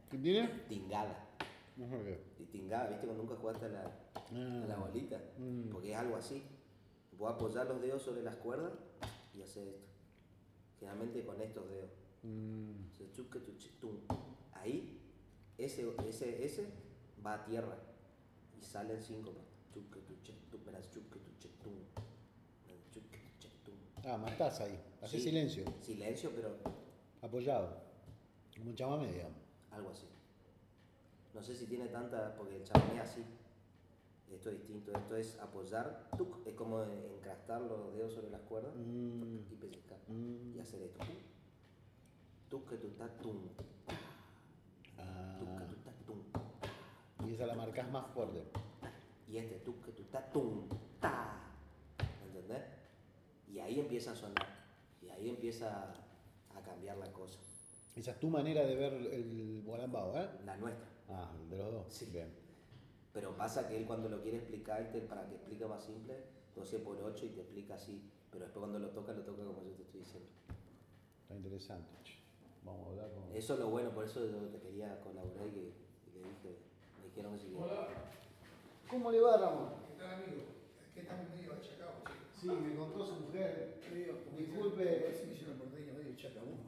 ¿Qué tiene? Tingada. No sé qué. Y tingada, ¿viste? Cuando nunca jugaste a la bolita. Mm. Porque es algo así. Vos apoyar los dedos sobre las cuerdas y hacer esto. Generalmente con estos dedos. Entonces, chuque, tuche, tum. Ahí, ese va a tierra y salen 5. Chuque, tuche, tum. Verás, chuque, tuche, tum. Chuque, tuche, tum. Ah, matás ahí. Hacé Sí, silencio. Silencio, pero Apoyado. Como un chamamé, digamos. algo así. No sé si tiene tanta, porque el chamamé es así. Esto es distinto, esto es apoyar, tuc, es como encrastar los dedos sobre las cuerdas y pellizcar. Y hacer esto. Tuc que tu ta tum. Tuc que tu ta tum. Y esa la marcás más fuerte. Y este tuc que tu ta tum. Ta. ¿Entendés? Y ahí empieza a sonar. Y ahí empieza a cambiar la cosa. Esa es tu manera de ver el gualambao, ¿eh? La nuestra. Ah, de los dos. Sí. Bien. Pero pasa que él cuando lo quiere explicarte, para que explique más simple, 12 por 8 y te explica así. Pero después cuando lo toca como yo te estoy diciendo. Está interesante. Vamos a hablar con... Eso es lo bueno, por eso yo te quería colaborar y le dije, me dijeron que si Hola, ¿Cómo le va, Ramón? ¿qué tal, amigo? Es que estamos medio achacados, chicos. Sí, me contó su mujer. Disculpe. Disculpe. Sí, me hicieron porteño medio chacabú.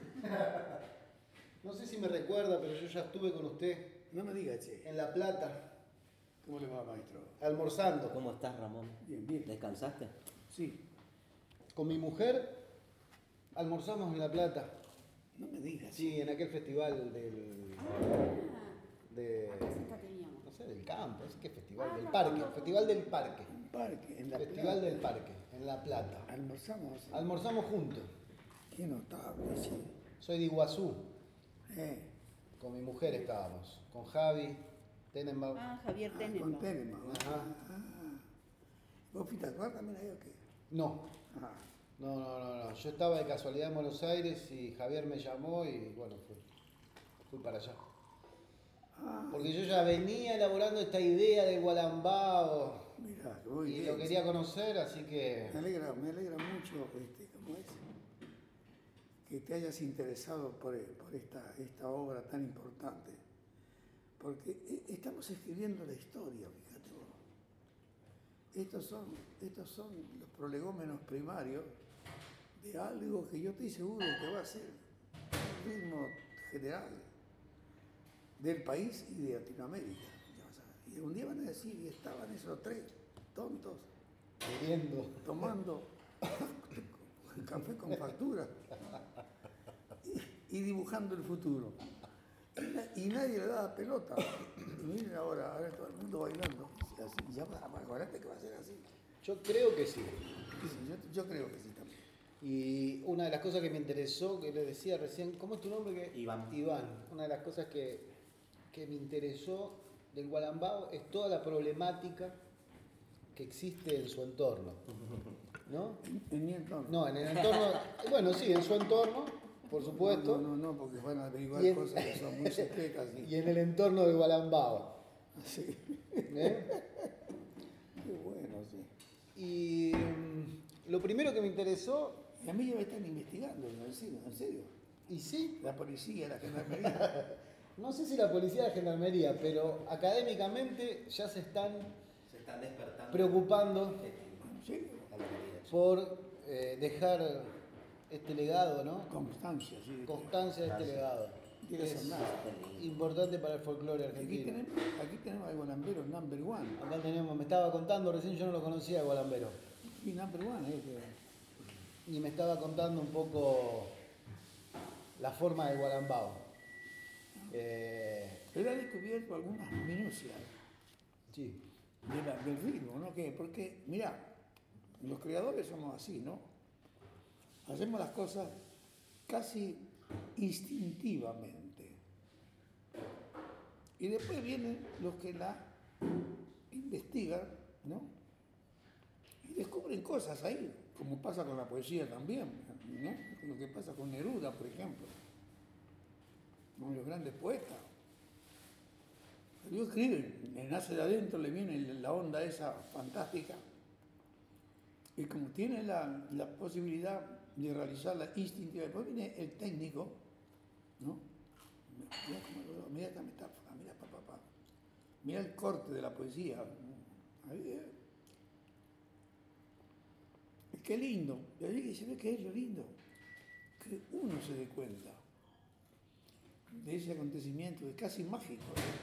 No sé si me recuerda, pero yo ya estuve con usted No me diga, che. en La Plata, ¿Cómo le va, maestro? almorzando. ¿Cómo estás, Ramón? Bien, bien. ¿Descansaste? Sí. Con mi mujer almorzamos en La Plata. No me digas. Sí, en aquel festival del... de... ¿Qué cita teníamos? No sé, del campo, es que festival Ah, del no, parque, no. festival del parque. Un parque, en la Festival Plata. del parque, en La Plata. Almorzamos. Almorzamos juntos. Qué notable, sí. Soy de Iguazú, Eh, con mi mujer estábamos, con Javi, Tenenbaum. Ah, Javier con Tenenbaum. Tenenbaum. Ajá. ¿Vos fuiste a actuar también ahí o qué? No, Ah, no. Yo estaba de casualidad en Buenos Aires y Javier me llamó y bueno, fui para allá. Porque yo ya venía elaborando esta idea del Gualambao mirá, muy y bien. lo quería conocer, así que... Me alegra mucho, ¿cómo es? Que te hayas interesado por esta obra tan importante. Porque estamos escribiendo la historia, fíjate vos. Estos son los prolegómenos primarios de algo que yo estoy seguro que va a ser el ritmo general del país y de Latinoamérica. Y un día van a decir, y estaban esos tres tontos Queriendo. tomando café con factura y dibujando el futuro. Y nadie le daba pelota. Y miren ahora todo el mundo bailando. Así, ya acuérdate que va a ser así. Yo creo que sí. Sí, yo creo que sí también. Y una de las cosas que me interesó, que le decía recién, ¿cómo es tu nombre? Iván. Iván. Una de las cosas que me interesó del Gualambao es toda la problemática que existe en su entorno. ¿No? En mi entorno. No, en el entorno, bueno, sí, en su entorno, por supuesto. No, porque van a averiguar Y en- cosas que son muy secretas. Y en el entorno del Gualambao. Sí. ¿Eh? Qué bueno, sí. Y lo primero que me interesó, Y a mí ya me están investigando, en serio. y sí, La policía, la gendarmería. no sé si la policía de gendarmería, pero académicamente ya se están Se están despertando. preocupando ¿En serio? A la realidad. por dejar este legado, ¿no? Constancia, sí. Constancia de este legado. Tiene que ser Es nada. importante para el folclore Aquí argentino. tenemos al Gualambero number one. Acá tenemos, me estaba contando, recién yo no lo conocía, Gualambero. Y number one, Y me estaba contando un poco la forma del Gualambao. Él ha descubierto algunas minucias Sí, del ritmo, ¿no? Porque, mirá, los creadores somos así, ¿no? Hacemos las cosas casi instintivamente. Y después vienen los que la investigan, ¿no? Y descubren cosas ahí, como pasa con la poesía también, ¿no? Lo que pasa con Neruda, por ejemplo, con los grandes poetas. Ellos escriben, le nace de adentro, le viene la onda esa fantástica, y como tiene la posibilidad de realizarla instintiva, después viene el técnico, ¿no? Mirá cómo logró, mirá esta metáfora, mirá papá. Mirá el corte de la poesía. Ahí, qué lindo. Y ahí se ve que es lo lindo. Que uno se dé cuenta de ese acontecimiento, es casi mágico.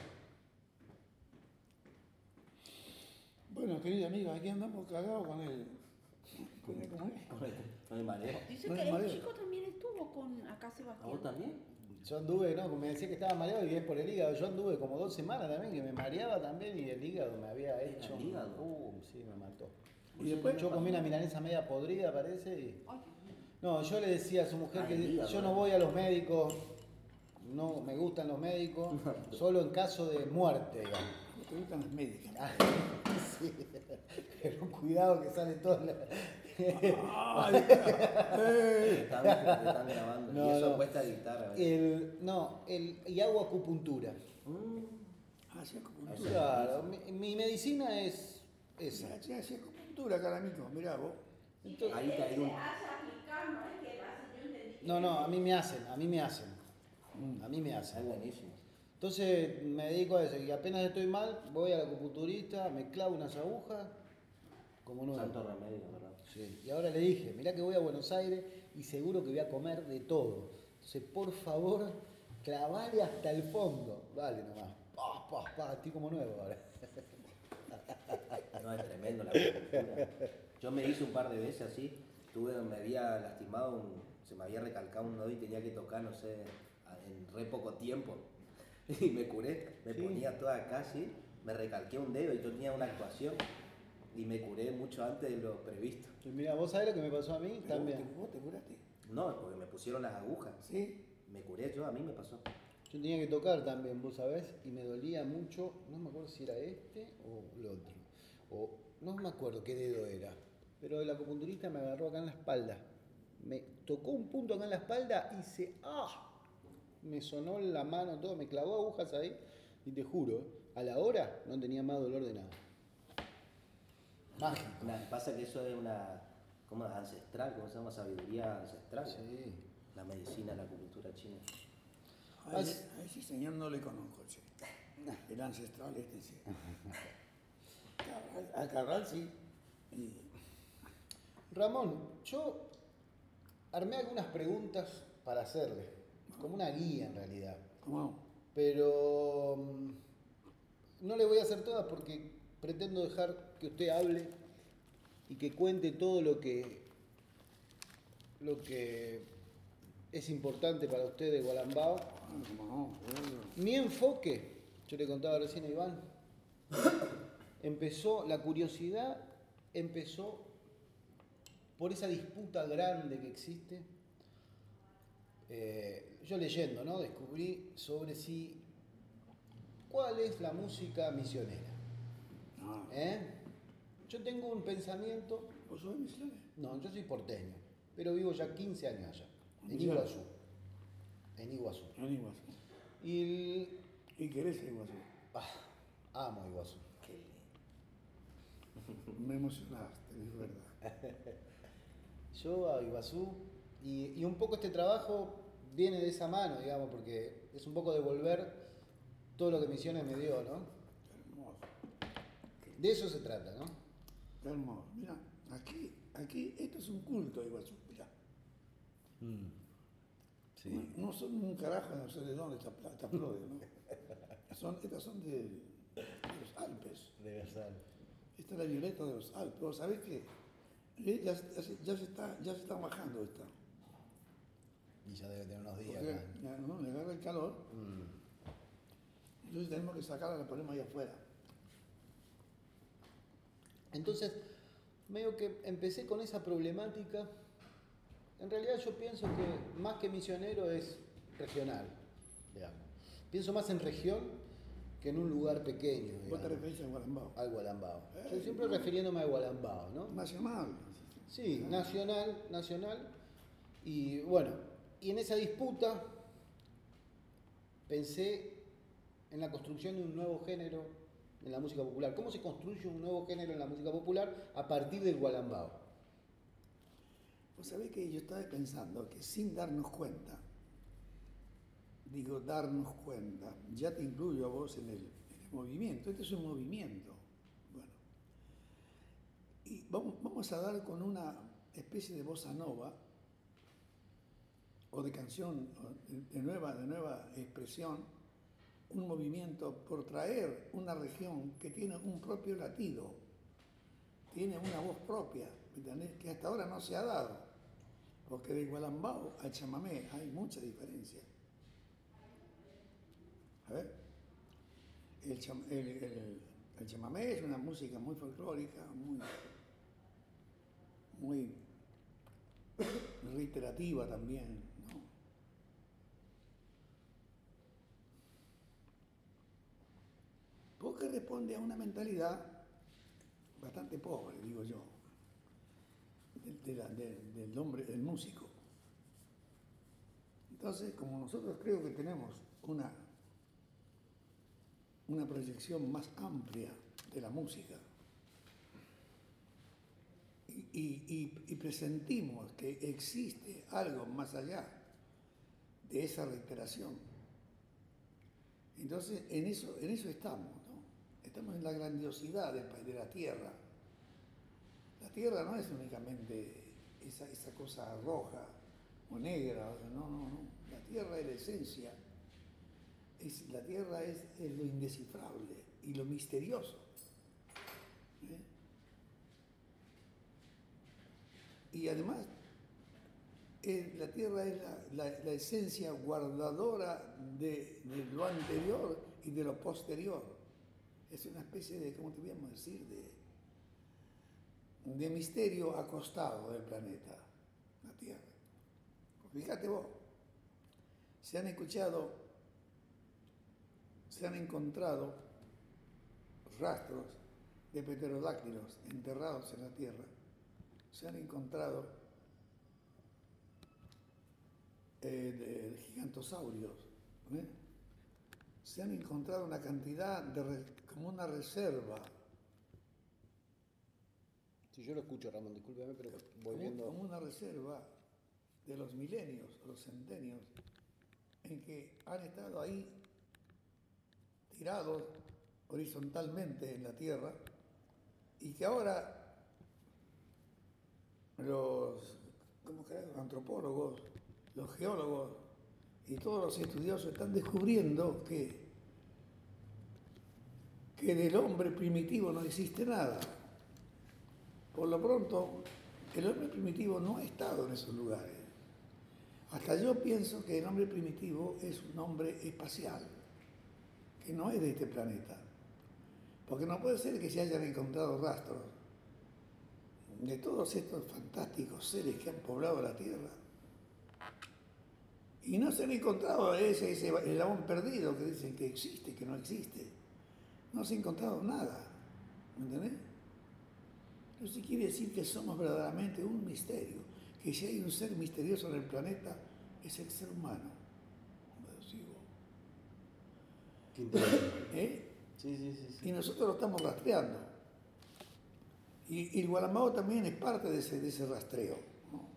Bueno, querido amigo, aquí andamos cagados con él. ¿Cómo es? Con el mareo. Dice No que es el mareo. chico también estuvo con acá ¿A Sebastián. vos también? Yo anduve, no, me decía que estaba mareado y es por el hígado. Yo anduve como 2 semanas también, que me mareaba también y el hígado me había hecho. ¿El hígado? Sí, me mató. Y después Yo comí una milanesa media podrida, parece. Y... Ay, No, yo le decía a su mujer Ah, que el hígado, yo no voy a los médicos, no me gustan los médicos, solo en caso de muerte, digamos. ¿Cómo te gustan las médicas? Ah, sí, pero cuidado que sale todo. ¡Ay! Te están grabando. No, y eso no. cuesta editar a veces. Y hago acupuntura. Hacía acupuntura. Claro, mi medicina es esa. Hacía acupuntura, caramico, mirá vos. Entonces- Ahí te hay un... no, a mí me hacen. A mí me hacen. Es buenísimo. Entonces me dedico a eso y apenas estoy mal, voy al acupunturista, me clavo unas agujas, como nuevo. Santo remedio, ¿verdad? Sí. Y ahora le dije, mirá que voy a Buenos Aires y seguro que voy a comer de todo. Entonces, por favor, clavale hasta el fondo. Dale nomás. Estoy como nuevo ahora. No, es tremendo la acupuntura. Yo me hice un par de veces así, me había lastimado, se me había recalcado un nodo y tenía que tocar, no sé, en re poco tiempo. Y me curé, me Sí. ponía toda acá así, me recalqué un dedo y yo tenía una actuación y me curé mucho antes de lo previsto. Y mira, ¿vos sabés lo que me pasó a mí? También. ¿Vos te curaste? No, porque me pusieron las agujas. ¿Sí? Me curé yo, a mí me pasó. Yo tenía que tocar también, vos sabés, y me dolía mucho, no me acuerdo si era este o el otro. O no me acuerdo qué dedo era. Pero el acupunturista me agarró acá en la espalda. Me tocó un punto acá en la espalda y me sonó la mano, todo, me clavó agujas ahí y te juro, a la hora no tenía más dolor de nada. Mágico. Pasa que eso es una, ¿cómo? Ancestral, ¿cómo se llama? Sabiduría ancestral. Sí. La medicina, la acupuntura china. A ese señor no le conozco, che. El ancestral este sí. Al Cabral sí. Y Ramón, yo armé algunas preguntas para hacerle, como una guía en realidad. ¿cómo? Pero no le voy a hacer todas porque pretendo dejar que usted hable y que cuente todo lo que es importante para usted de Gualambao. No, Mi enfoque, yo le contaba recién a Iván, la curiosidad empezó por esa disputa grande que existe. Yo leyendo, ¿no? Descubrí sobre cuál es la música misionera. no. Yo tengo un pensamiento, ¿Vos sos de Misiones? no, yo soy porteño, pero vivo ya 15 años allá, en Misiones. Iguazú. En Iguazú. En Iguazú. Y ¿Y querés a Iguazú? amo Iguazú. Qué lindo. Me emocionaste, es verdad. Yo a Iguazú, y un poco este trabajo viene de esa mano, digamos, porque es un poco devolver todo lo que Misiones me dio, ¿no? Qué hermoso. De eso se trata, ¿no? Qué hermoso. Mira, aquí, esto es un culto de Iguazú, mirá. Sí. No son un carajo, no sé de dónde esta flores, ¿no? Estas son de los Alpes. De Versal. Esta es la violeta de los Alpes. ¿Vos sabés qué? Ya se está bajando esta. Y ya debe tener unos días. Porque acá. ya, ¿no? Le agarra el calor. Entonces tenemos que sacarla, la ponemos ahí afuera. Entonces, medio que empecé con esa problemática. En realidad yo pienso que más que misionero es regional, digamos. Pienso más en región que en un lugar pequeño, Vos te digamos, referís a Gualambao. al Gualambao. Yo siempre refiriéndome a Gualambao, ¿no? Nacional. Sí, nacional. Y bueno, y en esa disputa pensé en la construcción de un nuevo género en la música popular. ¿Cómo se construye un nuevo género en la música popular a partir del Gualambao? Vos sabés que yo estaba pensando que sin darnos cuenta digo, darnos cuenta, ya te incluyo a vos en el movimiento, este es un movimiento. Bueno, y vamos a dar con una especie de bossa nova o de canción de nueva expresión, un movimiento por traer una región que tiene un propio latido, tiene una voz propia, ¿entendés? Que hasta ahora no se ha dado, porque de Gualambao al chamamé hay mucha diferencia. A ver, el chamamé es una música muy folclórica, muy reiterativa también, ¿no? Porque responde a una mentalidad bastante pobre, digo yo, del hombre, del músico. Entonces, como nosotros creo que tenemos una proyección más amplia de la música y presentimos que existe algo más allá de esa reiteración, entonces en eso estamos, ¿no? Estamos en la grandiosidad de la tierra. La tierra no es únicamente esa cosa roja o negra, no. La tierra es la esencia. La tierra es lo indescifrable y lo misterioso. ¿Eh? Y además, la tierra es la esencia guardadora de lo anterior y de lo posterior. Es una especie de, ¿cómo te voy a decir?, de misterio acostado del planeta, la Tierra. Fíjate vos, se han encontrado rastros de pterodáctilos enterrados en la Tierra, se han encontrado de gigantosaurios, ¿eh? Se han encontrado una cantidad como una reserva. Si yo lo escucho, Ramón, discúlpeme, pero voy viendo... Como una reserva de los milenios, los centenios, en que han estado ahí tirados horizontalmente en la Tierra y que ahora los antropólogos, los geólogos y todos los estudiosos están descubriendo que del hombre primitivo no existe nada. Por lo pronto, el hombre primitivo no ha estado en esos lugares. Hasta yo pienso que el hombre primitivo es un hombre espacial, que no es de este planeta. Porque no puede ser que se hayan encontrado rastros de todos estos fantásticos seres que han poblado la Tierra. Y no se han encontrado ese eslabón perdido que dicen que existe, que no existe. No se ha encontrado nada. ¿Me entendés? Entonces quiere decir que somos verdaderamente un misterio, que si hay un ser misterioso en el planeta, es el ser humano. Qué interesante. ¿Eh? Sí. Y nosotros lo estamos rastreando. Y el Gualambao también es parte de ese rastreo, ¿no?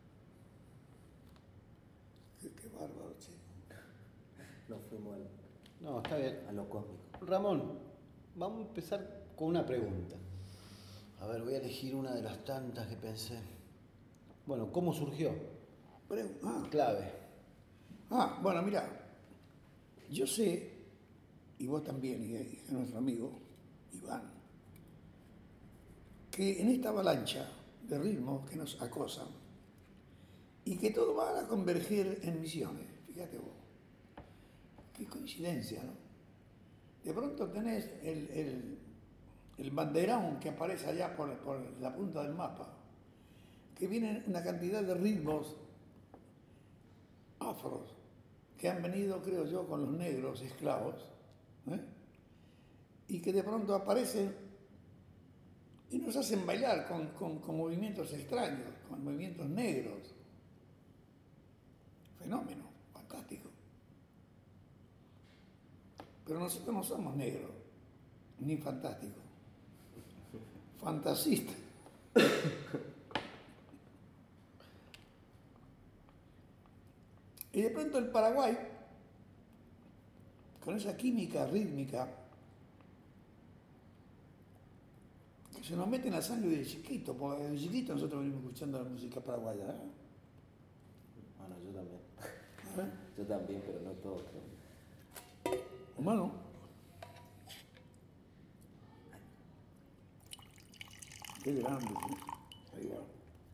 Qué bárbaro, che. Nos fuimos No, está bien. a lo cósmico. Ramón, vamos a empezar con una pregunta. A ver, voy a elegir una de las tantas que pensé. Bueno, ¿cómo surgió? Clave. Bueno, mira, yo sé, y vos también, y nuestro amigo Iván, que en esta avalancha de ritmos que nos acosan y que todo va a converger en Misiones, fíjate vos, qué coincidencia, ¿no? De pronto tenés el banderón que aparece allá por la punta del mapa, que vienen una cantidad de ritmos afros que han venido, creo yo, con los negros esclavos, ¿eh? Y que de pronto aparecen y nos hacen bailar con movimientos extraños, con movimientos negros. Fenómeno, fantástico. Pero nosotros no somos negros, ni fantásticos. Fantasistas. Y de pronto el Paraguay con esa química rítmica que se nos mete en la sangre de chiquito, porque de chiquito nosotros venimos escuchando la música paraguaya. Bueno, yo también. ¿Eh? Yo también, pero no todo. Humano. Qué grande, ¿sí? Ahí va.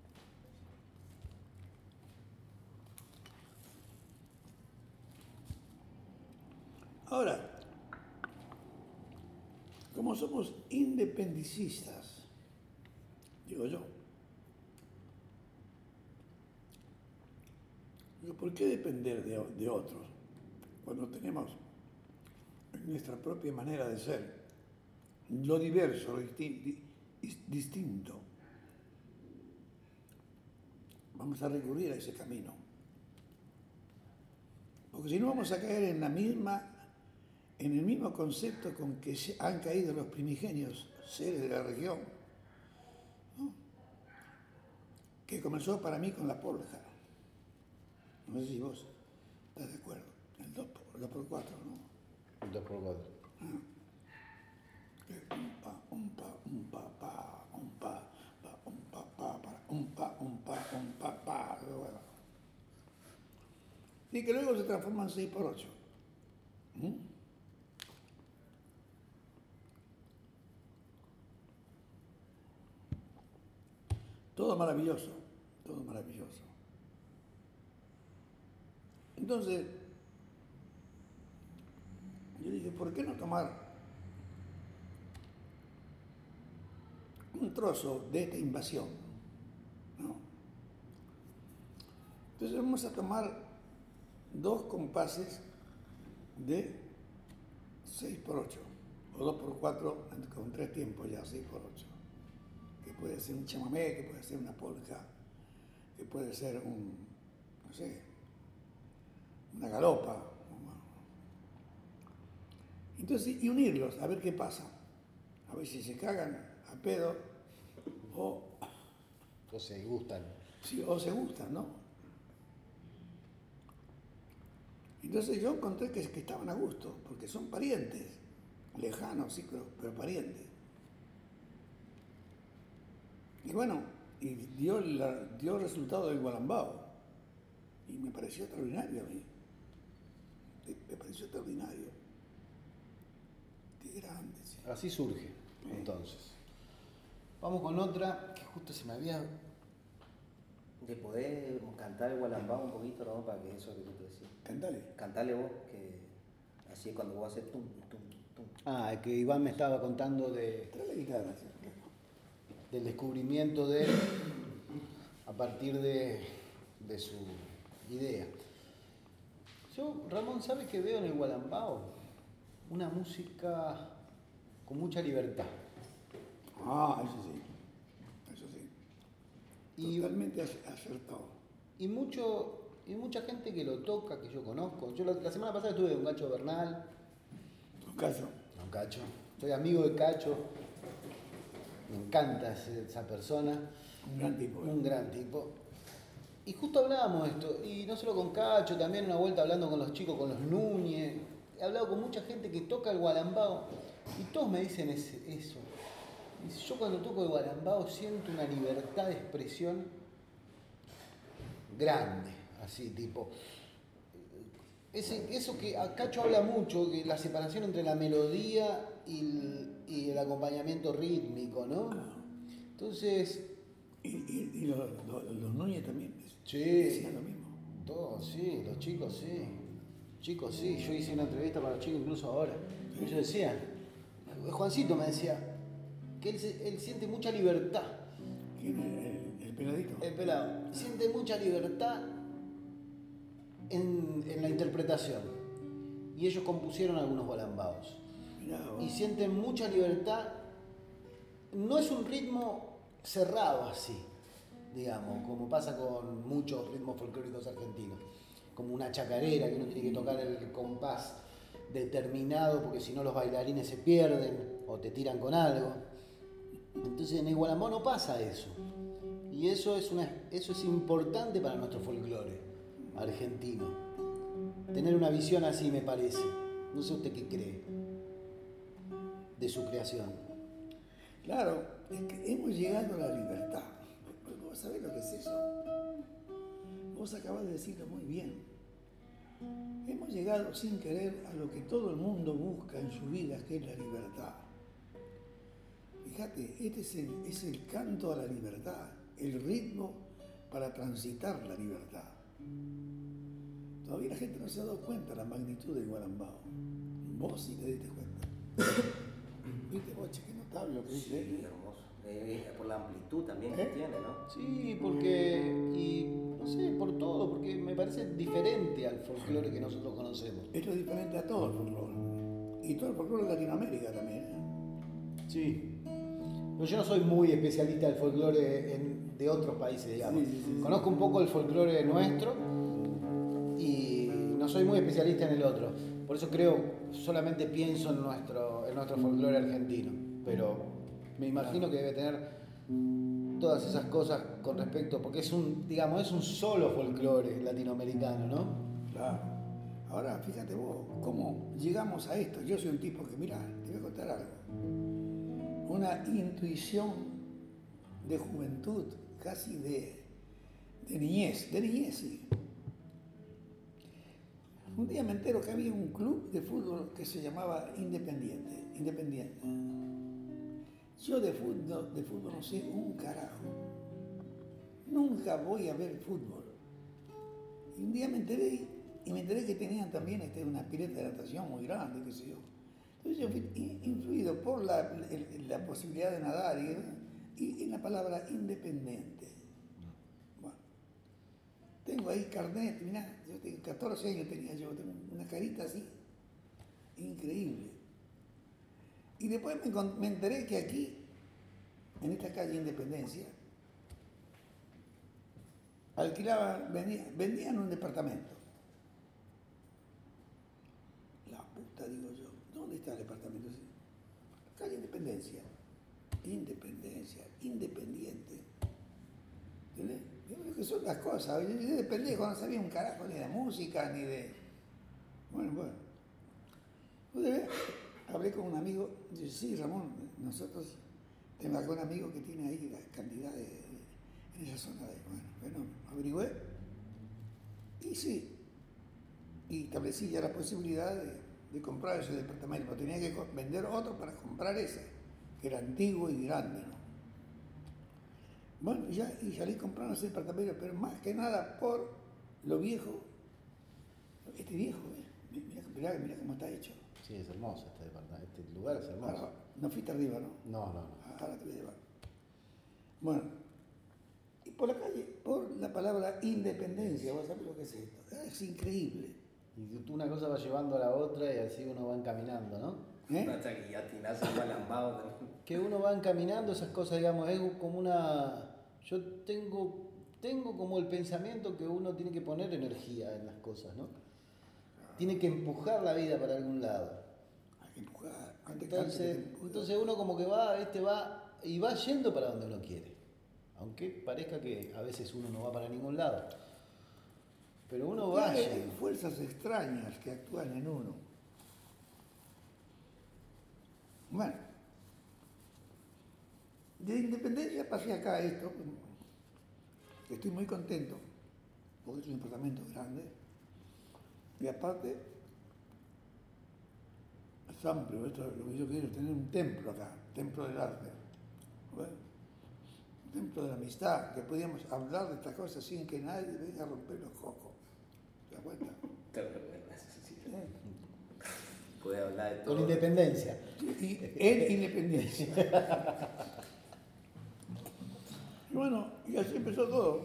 Ahora, como somos independencistas, digo yo, ¿por qué depender de otros cuando tenemos nuestra propia manera de ser, lo diverso, lo distinto? Vamos a recurrir a ese camino. Porque si no vamos a caer en el mismo concepto con que han caído los primigenios seres de la región, ¿no? Que comenzó para mí con la polka. No sé si vos estás de acuerdo. El 2x4, ¿no? El 2x4. Un pa, un pa, pa, un pa, pa, un pa, pa, para, un pa, un pa, un pa, pa. Y que luego se transforma en 6x8. Todo maravilloso, todo maravilloso. Entonces, yo dije, ¿por qué no tomar un trozo de esta invasión? ¿No? Entonces vamos a tomar 2 compases de 6x8, o 2x4 con 3 tiempos ya, 6x8. Que puede ser un chamamé, que puede ser una polka, que puede ser no sé, una galopa. Entonces, y unirlos, a ver qué pasa. A ver si se cagan a pedo o se gustan. Sí, o se gustan, ¿no? Entonces yo encontré que estaban a gusto, porque son parientes, lejanos, sí, pero parientes. Y bueno, y dio resultado del gualambao. Y me pareció extraordinario a mí. Me pareció extraordinario. Qué grande, sí. Así surge, entonces. Vamos con otra que justo se me había... De poder cantar el gualambao un poquito, ¿no? Para que eso que tú te decías. Cantale. Cantale vos, que así es cuando vos haces tum, tum, tum. Ah, que Iván me estaba contando Trae la guitarra. del descubrimiento de él a partir de su idea. Yo, Ramón, ¿sabes qué veo en el gualambao? Una música con mucha libertad. Ah, eso sí. Eso sí. Y, Totalmente acertado. y mucha gente que lo toca, que yo conozco. Yo la semana pasada estuve con Cacho Bernal. ¿Tu caso? Con Cacho. Soy amigo de Cacho. Me encanta esa persona. Un gran tipo. Un gran tipo. Y justo hablábamos de esto, y no solo con Cacho, también una vuelta hablando con los chicos, con los Núñez. He hablado con mucha gente que toca el gualambao y todos me dicen eso. Y yo cuando toco el gualambao siento una libertad de expresión grande, así tipo. Eso que a Cacho habla mucho, que la separación entre la melodía y el acompañamiento rítmico, ¿no? Entonces... Y los Núñez también Sí, decían lo mismo. todos, sí, los chicos sí. Chicos sí, yo hice una entrevista para los chicos incluso ahora. Ellos decían, Juancito me decía, que él siente mucha libertad. ¿Quién es el peladito? El pelado. Siente mucha libertad en la interpretación. Y ellos compusieron algunos gualambaos. Y sienten mucha libertad. No es un ritmo cerrado así, digamos, como pasa con muchos ritmos folclóricos argentinos, como una chacarera que uno tiene que tocar el compás determinado porque si no los bailarines se pierden o te tiran con algo. Entonces en el gualambao no pasa eso, y eso es importante para nuestro folclore argentino, tener una visión así, me parece. No sé usted qué cree de su creación. Claro, es que hemos llegado a la libertad. ¿Vos sabés lo que es eso? Vos acabás de decirlo muy bien. Hemos llegado sin querer a lo que todo el mundo busca en su vida, que es la libertad. Fíjate, este es el canto a la libertad, el ritmo para transitar la libertad. Todavía la gente no se ha dado cuenta de la magnitud del gualambao. Vos sí te diste cuenta. ¿Viste, Boche? Qué notable lo que dice él. Sí, hermoso. Por la amplitud también que tiene, ¿no? Sí, porque, y no sé, por todo, porque me parece diferente al folclore que nosotros conocemos. Esto es diferente a todo el folclore. Y todo el folclore de Latinoamérica también. Sí. Pero yo no soy muy especialista del folclore de otros países, digamos. Sí. Conozco un poco el folclore nuestro y no soy muy especialista en el otro. Por eso solamente pienso en nuestro folclore argentino. Pero me imagino que debe tener todas esas cosas con respecto, porque es un solo folclore latinoamericano, ¿no? Claro. Ahora, fíjate vos, cómo llegamos a esto. Yo soy un tipo que, mira, te voy a contar algo. Una intuición de juventud, casi de niñez, sí. Un día me entero que había un club de fútbol que se llamaba Independiente. Yo de fútbol no sé un carajo. Nunca voy a ver fútbol. Y un día me enteré que tenían también una pileta de natación muy grande, qué sé yo. Entonces yo fui influido por la posibilidad de nadar y en la palabra independiente. Bueno, tengo ahí carnet, mirá, yo tengo 14 años tenía yo, tengo una carita así, increíble. Y después me enteré que aquí, en esta calle Independencia, vendían un departamento. La puta, digo yo, ¿dónde está el departamento? Calle Independencia, independiente. ¿Entendés? Lo que son las cosas. Yo de pendejo no sabía un carajo ni de música, ni de... Bueno. Hablé con un amigo, dice, sí, Ramón, nosotros tenemos acá un amigo que tiene ahí la cantidad en esa zona de... Bueno, averigüé y sí, y establecí ya la posibilidad de comprar ese departamento, pero tenía que vender otro para comprar ese, que era antiguo y grande, ¿no? Bueno, y salí comprando ese departamento, pero más que nada por lo viejo, este viejo, mirá cómo está hecho. Sí, es hermoso este departamento, este lugar es hermoso. Ahora, no fuiste arriba, ¿no? No. Ahora te voy a llevar. Bueno, y por la calle, por la palabra independencia, vos sabés lo que es esto. Es increíble. Y una cosa va llevando a la otra y así uno va encaminando, ¿no? Hasta que ya tiraste el gualambao también. Que uno va encaminando esas cosas, digamos, es como una... Yo tengo como el pensamiento que uno tiene que poner energía en las cosas, ¿no? Tiene que empujar la vida para algún lado. Hay que empujar. Entonces uno como que va y va yendo para donde uno quiere. Aunque parezca que a veces uno no va para ningún lado. Pero uno va Hay yendo. fuerzas extrañas que actúan en uno. Bueno, de Independencia pasé acá a esto. Estoy muy contento, porque es un departamento grande. Y aparte, es amplio. Esto, lo que yo quiero es tener un templo acá, templo del arte. Bueno, un templo de la amistad, que podíamos hablar de estas cosas sin que nadie venga a romper los cocos. ¿Te das cuenta? Puede hablar de todo. Con independencia. Y en Independencia. Y bueno, y así empezó todo.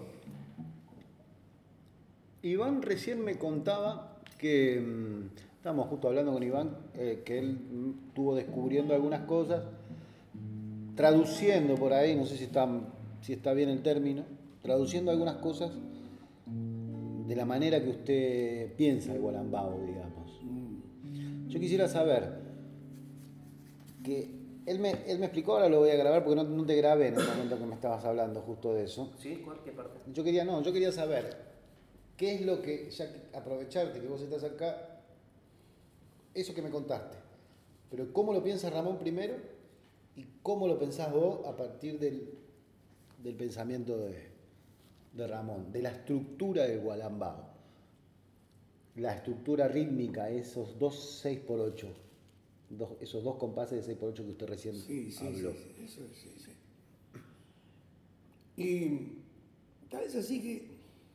Iván recién me contaba que estábamos justo hablando con Iván, que él estuvo descubriendo algunas cosas, traduciendo por ahí, no sé si está bien el término, traduciendo algunas cosas de la manera que usted piensa el gualambao, digamos. Yo quisiera saber que él me explicó, ahora lo voy a grabar porque no te grabé en el momento que me estabas hablando justo de eso. ¿Sí? ¿Cuál? ¿Qué parte? Yo quería saber qué es lo que, ya que aprovecharte que vos estás acá, eso que me contaste. Pero ¿cómo lo piensa Ramón primero? ¿Y cómo lo pensás vos a partir del pensamiento de Ramón? De la estructura del gualambao. La estructura rítmica, esos dos 6x8. Esos dos compases de 6x8 que usted recién habló. Sí, eso sí. Y tal vez así que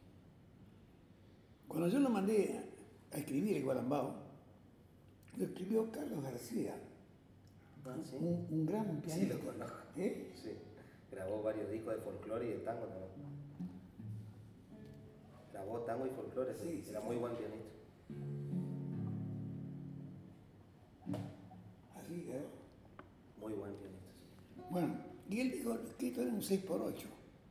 cuando yo lo mandé a escribir el gualambao, lo escribió Carlos García, ¿Sí? un gran Sí, pianista. lo conozco. ¿Eh? Sí. Grabó varios discos de folclore y de tango también. Grabó tango y folclore, Sí, era sí. muy buen pianista. Así quedó. Muy buen pianista. Bueno, y él dijo que esto era un 6x8.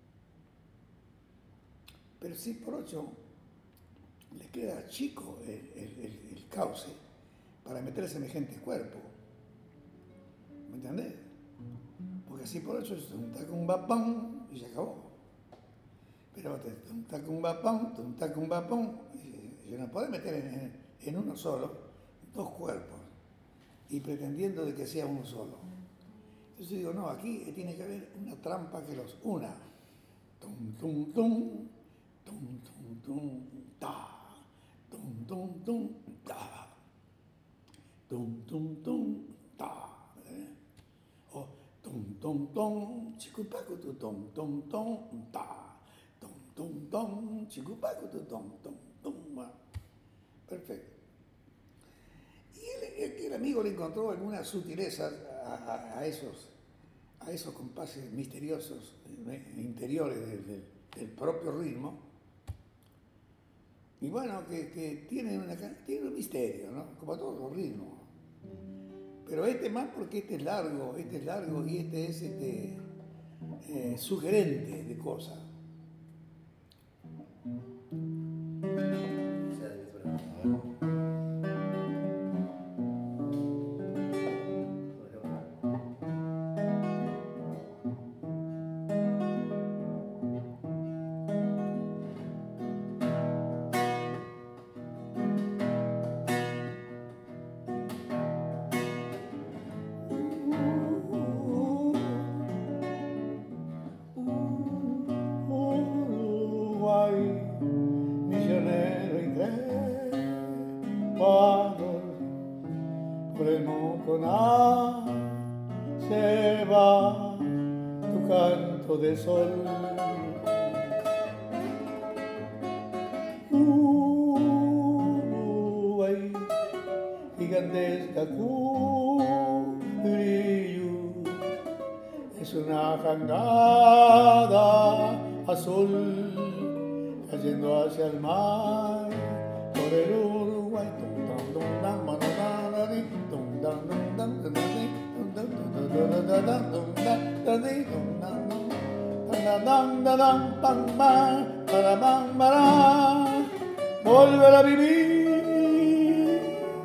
Pero 6x8 le queda chico el cauce para meter semejante cuerpo. ¿Me entendés? Porque 6x8 es un tacum y se acabó. Pero un tacum bapón, y no puede meter en uno solo dos cuerpos y pretendiendo de que sea uno solo. Entonces digo, no, aquí tiene que haber una trampa que los una. Tum, tum, tum, tum, tum, tum, ta, tum, tum, tum, ta, tum, tum, tum, ta. O tum, chicupaco, tum, ta, tum, chicupaco, tum. Perfecto. Y el amigo le encontró algunas sutilezas a esos compases misteriosos interiores del propio ritmo. Y bueno, que tienen un misterio, ¿no? Como todos los ritmos. Pero este más porque este es largo y este es sugerente de cosas. O sea, de Uruguay, misionero intrépado, por el Moconá se va tu canto de sol. Uruguay, gigantesca Curillo, es una jangada azul cayendo hacia el mar por el Uruguay. Volver a vivir.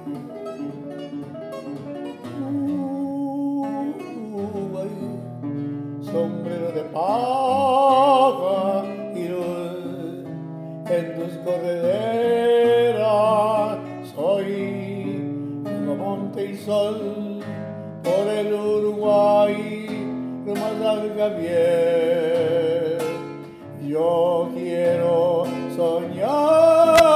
Uruguay, sombrero de paja y luz en tus correderas. Soy como monte y sol por el Uruguay, rumbo a San Javier. Yo quiero soñar.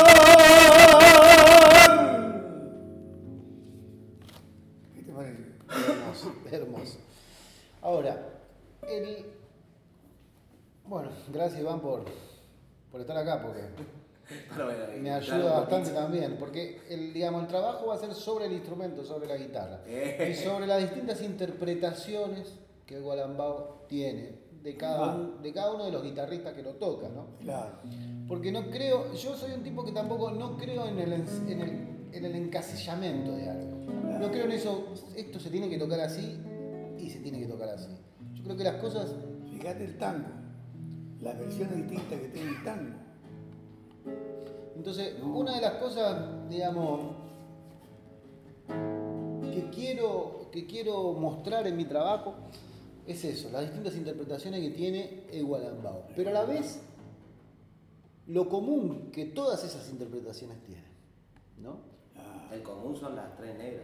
¿Qué te parece? Hermoso, hermoso. Ahora, bueno, gracias Iván por estar acá, porque me ayuda bastante también, porque el trabajo va a ser sobre el instrumento, sobre la guitarra, y sobre las distintas interpretaciones que el gualambao tiene de cada uno de los guitarristas que lo tocan, ¿no? Claro. Porque no creo, yo soy un tipo que tampoco no creo en el encasillamiento de algo. No creo en eso, esto se tiene que tocar así y se tiene que tocar así. Yo creo que las cosas... Fíjate el tango, las versiones distintas que tiene el tango. Entonces, una de las cosas, digamos, que quiero mostrar en mi trabajo es eso, las distintas interpretaciones que tiene el gualambao. Pero a la vez, lo común que todas esas interpretaciones tienen, ¿no? común son las tres negras.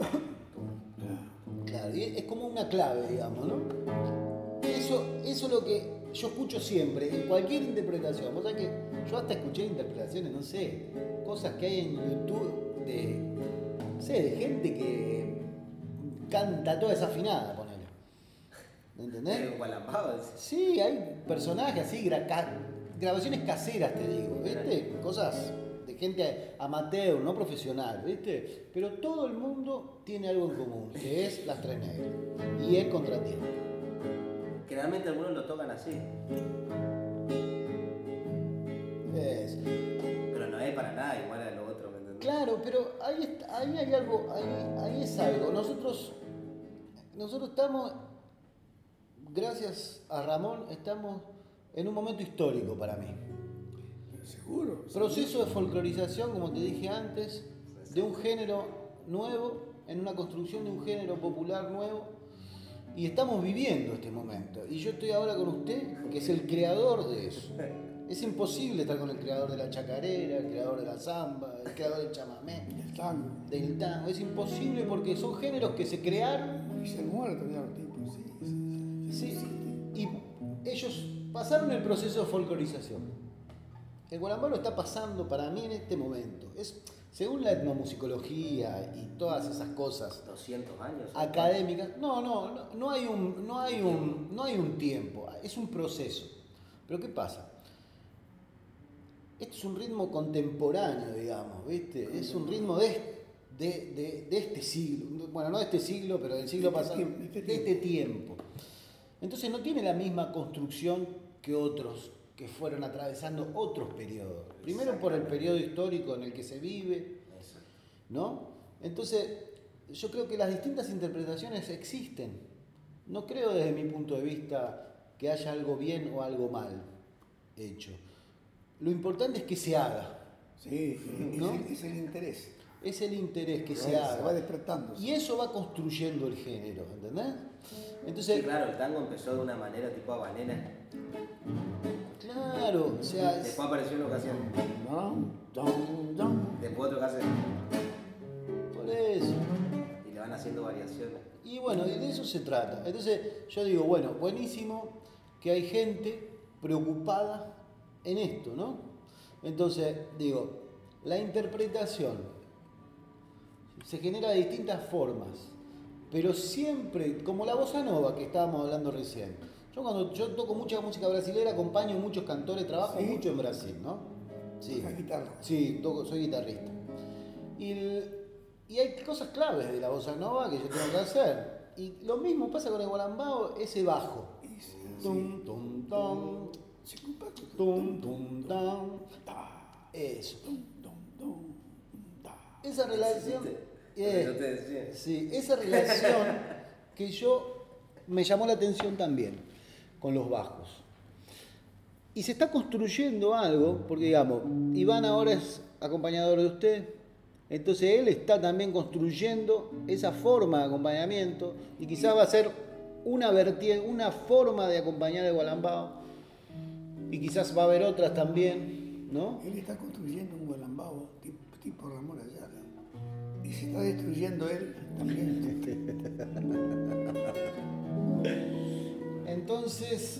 Claro, y es como una clave, digamos, ¿no? Eso es lo que yo escucho siempre, en cualquier interpretación. O sea que yo hasta escuché interpretaciones, no sé, cosas que hay en YouTube de gente que canta toda desafinada, ponele. ¿Entendés? Gualambao, Sí, hay personajes así, grabaciones caseras, te digo, ¿viste? Cosas de gente amateur, no profesional, ¿viste? Pero todo el mundo tiene algo en común, que es las tres negras y el contratiempo. Generalmente algunos lo tocan así. Pero no es para nada igual a lo otro, ¿me entendés? Claro, pero ahí hay algo, ahí es algo. Nosotros estamos, gracias a Ramón, estamos en un momento histórico para mí. Seguro. Proceso de folclorización, como te dije antes, de un género nuevo, en una construcción de un género popular nuevo, y estamos viviendo este momento. Y yo estoy ahora con usted, que es el creador de eso. Es imposible estar con el creador de la chacarera, el creador de la samba, el creador del chamamé, del tango. Es imposible porque son géneros que se crearon. Y se muerto ya los tipos, Sí, y ellos pasaron el proceso de folclorización. El gualambao lo está pasando para mí en este momento. Es, según la etnomusicología y todas esas cosas 200 años. académicas, no hay un tiempo, es un proceso. Pero ¿qué pasa? Esto es un ritmo contemporáneo, digamos, ¿viste? Es un ritmo de este siglo, bueno, no de este siglo, pero del siglo pasado, de este tiempo. Entonces no tiene la misma construcción que otros que fueron atravesando otros periodos. Primero por el periodo histórico en el que se vive, ¿no? Entonces, yo creo que las distintas interpretaciones existen. No creo desde mi punto de vista que haya algo bien o algo mal hecho. Lo importante es que se haga. Sí, ¿no? es el interés. Es el interés que se haga. Se va despertando. Y eso va construyendo el género, ¿entendés? Entonces, sí, claro, el tango empezó de una manera tipo habanera. Claro, o sea... Después apareció uno que hacía... Después otro que hace... Por eso. Y le van haciendo variaciones. Y bueno, y de eso se trata. Entonces yo digo, bueno, buenísimo que hay gente preocupada en esto, ¿no? Entonces, digo, la interpretación se genera de distintas formas, pero siempre, como la bossa nova que estábamos hablando recién. Yo toco mucha música brasileña, acompaño muchos cantores, trabajo mucho en Brasil, ¿no? Sí. La guitarra. Sí, soy guitarrista. Y hay cosas claves de la bossa nova que yo tengo que hacer. Y lo mismo pasa con el gualambao, ese bajo. Tum, tum, tum. Tum, tum, tum. Eso. Esa relación. Sí, esa relación que me llamó la atención también con los bajos. Y se está construyendo algo, porque digamos, Iván ahora es acompañador de usted, entonces él está también construyendo esa forma de acompañamiento y quizás va a ser una forma de acompañar el gualambao y quizás va a haber otras también, ¿no? Él está construyendo un gualambao tipo Ramón Ayala y se está destruyendo él también. Entonces,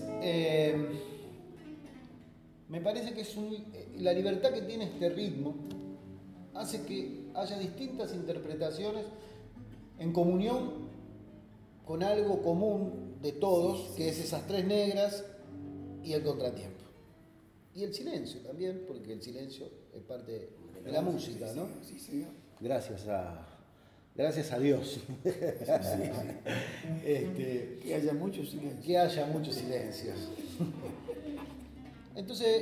me parece que la libertad que tiene este ritmo hace que haya distintas interpretaciones en comunión con algo común de todos, que es esas tres negras y el contratiempo. Y el silencio también, porque el silencio es parte de la música, ¿no? Sí, señor. Gracias a Dios. Que haya mucho silencio. Que haya muchos silencios. Entonces,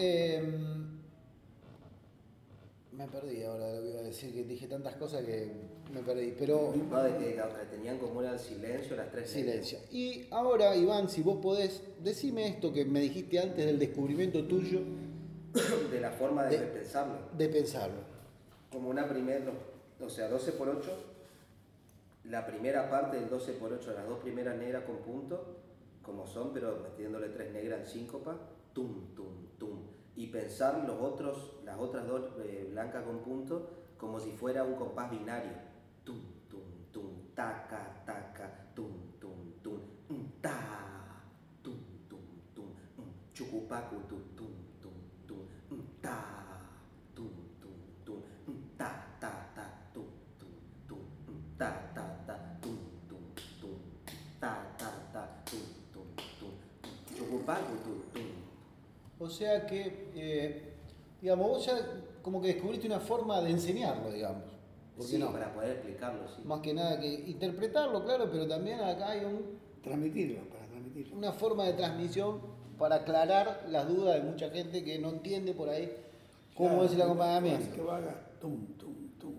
me perdí ahora de lo que iba a decir, que dije tantas cosas que me perdí, pero... No, de que tenían como era el silencio, las tres silencio. Y ahora, Iván, si vos podés, decime esto que me dijiste antes del descubrimiento tuyo. De la forma de pensarlo. De pensarlo. Como una primera, o sea, 12x8, la primera parte del 12x8, las dos primeras negras con punto, como son, pero metiéndole tres negras en síncopa, tum, tum, tum. Y pensar las otras dos blancas con punto como si fuera un compás binario. Tum, tum, tum, taca, taca, tum, tum, tum, ta, tum, tum, tum, chucupacu, tum, tum, tum, ta, tum, tum, tum, ta, ta, tum, tum, tum, ta, tum, tum, tum, ta, tum, tum, tum, chucupacu, tum, tum. O sea que, digamos, vos ya como que descubriste una forma de enseñarlo, digamos. ¿Por qué Sí, no? para poder explicarlo, sí. Más que nada que interpretarlo, claro, pero también acá hay Transmitirlo, para transmitirlo. una forma de transmisión para aclarar las dudas de mucha gente que no entiende por ahí cómo Claro, es el acompañamiento. Que va a haga tum, tum, tum,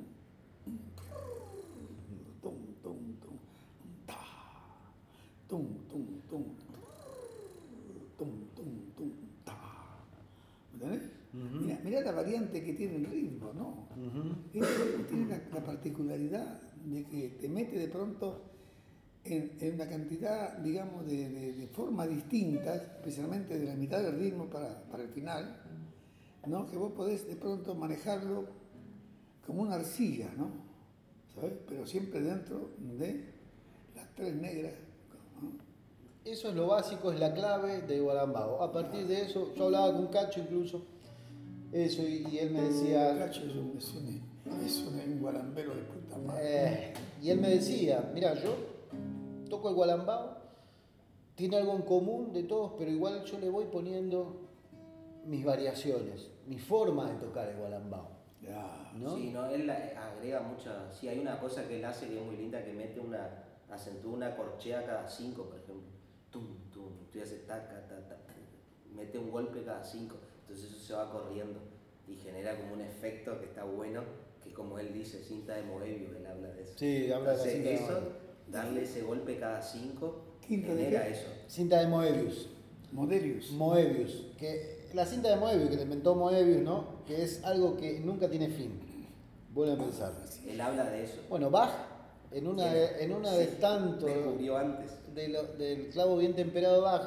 tum, tum, tum, ta, tum, tum, tum, tum, tum, tum, ta. ¿Me entendés? Mirá la variante que tiene el ritmo, ¿no? Esto tiene la particularidad de que te mete de pronto en una cantidad, digamos, de formas distintas, especialmente de la mitad del ritmo para el final, ¿no? Que vos podés de pronto manejarlo como una arcilla, ¿no? ¿Sabes? Pero siempre dentro de las tres negras, ¿no? Eso es lo básico, es la clave de Gualambao. A partir de eso, yo hablaba con Cacho incluso, eso, y él me decía... Cacho es un gualambero de puta madre. Y él me decía, mira, yo toco el gualambao, tiene algo en común de todos, pero igual yo le voy poniendo mis variaciones, mi forma de tocar el gualambao. Ya. ¿No? Sí, no, él agrega mucha. Sí, hay una cosa que él hace que es muy linda, que mete acentúa una corchea cada 5, por ejemplo. Tum, tum, tú haces taca, ta, ta, ta, mete un golpe cada 5, entonces eso se va corriendo y genera como un efecto que está bueno, que como él dice, cinta de Moebius, él habla de eso. Sí, habla de la Entonces, cinta de eso, Moebius. darle ese golpe cada 5, ¿Quinta de genera qué? eso. Cinta de Moebius. Modelius. Que la cinta de Moebius, que le inventó Moebius, ¿no? Que es algo que nunca tiene fin. Vuelve a pensar. Él habla de eso. Bueno, Bach, en una de tantos... Descubrió antes. Del clavo bien temperado de Bach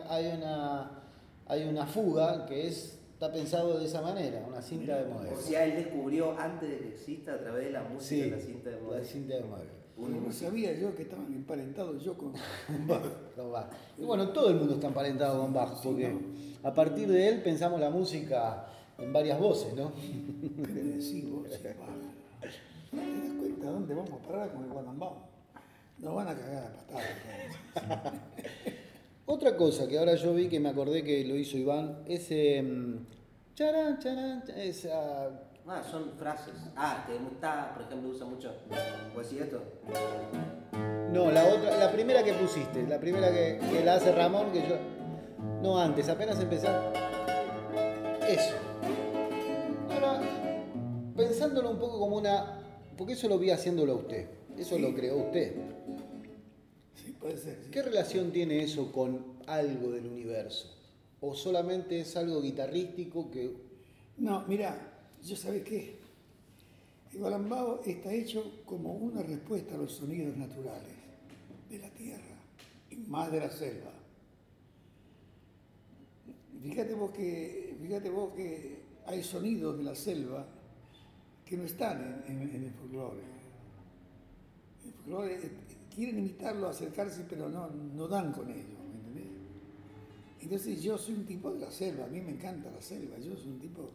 hay una fuga que está pensado de esa manera, una cinta de O Moebius. sea, él descubrió antes de que exista a través de la música Sí, la cinta de la Moebius. cinta de Moebius. No sabía yo que estaban emparentados yo con Bach. Con Bach. Y bueno, todo el mundo está emparentado con Bach, Sí, porque ¿no? a partir de él pensamos la música en varias voces, ¿no? ¿Qué me decís vos? Sí, Bach. ¿Te das cuenta dónde vamos a parar con el gualambao? Nos van a cagar a patadas. Otra cosa que ahora yo vi que me acordé que lo hizo Iván, ese charán, charán, esa... Son frases. Que está, por ejemplo, usa mucho. Pues sí, esto. No, la otra, la primera que pusiste, la primera que la hace Ramón, que yo... No, antes, apenas empezar. Eso. Ahora, pensándolo un poco como una... Porque eso lo vi haciéndolo usted, eso Sí. lo creó usted. Sí, puede ser. Sí. ¿Qué relación tiene eso con algo del universo? ¿O solamente es algo guitarrístico que... No, mira, ¿yo sabés qué? El gualambao está hecho como una respuesta a los sonidos naturales de la tierra y más de la selva. Fíjate vos que hay sonidos de la selva que no están en el folclore. El folclore quieren imitarlo, acercarse, pero no dan con ello, ¿me entendés? Entonces yo soy un tipo de la selva, a mí me encanta la selva, yo soy un tipo,